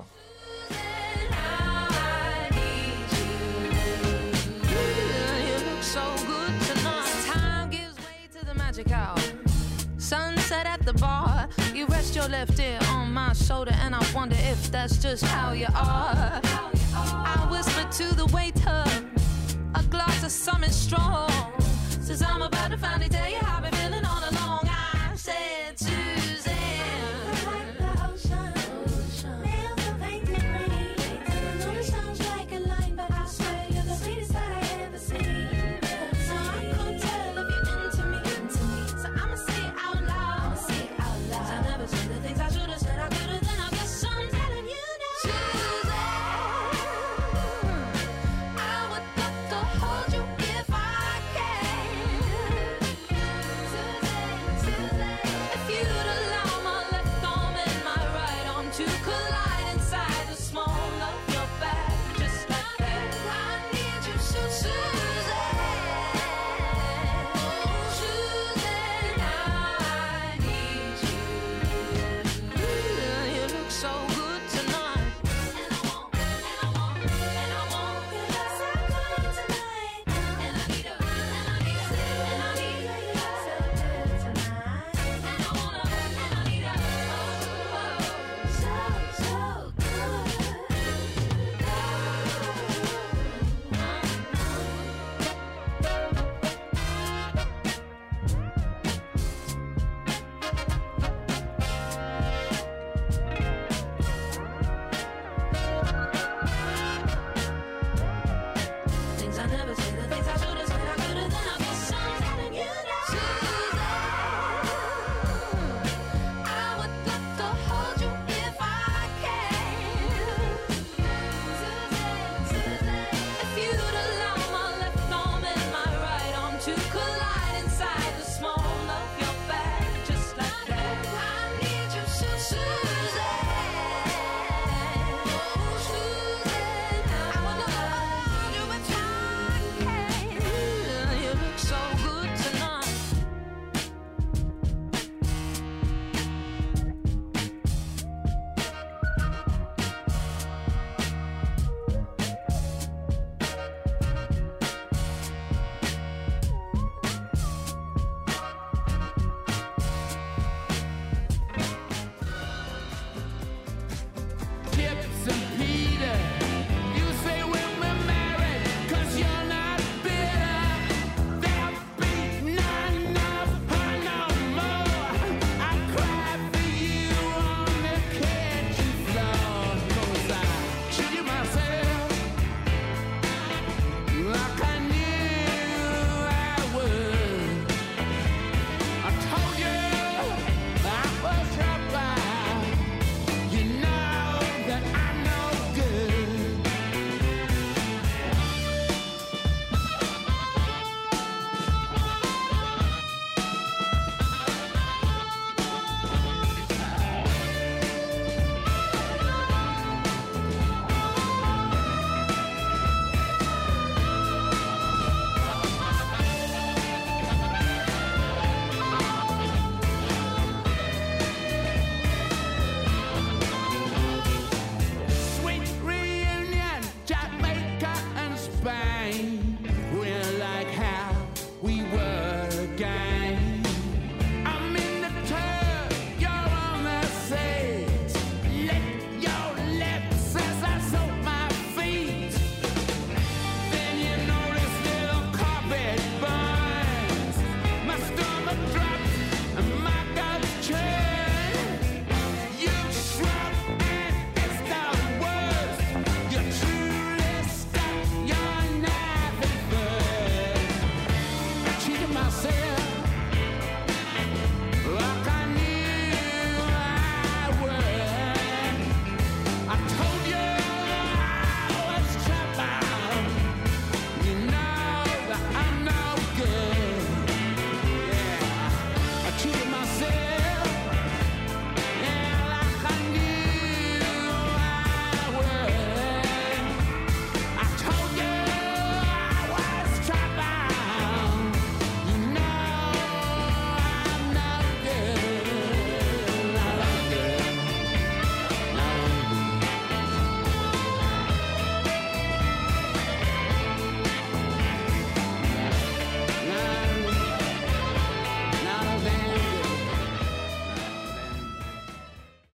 S3: Sunset at the bar, you rest your left ear on my shoulder, and I wonder if that's just how you are.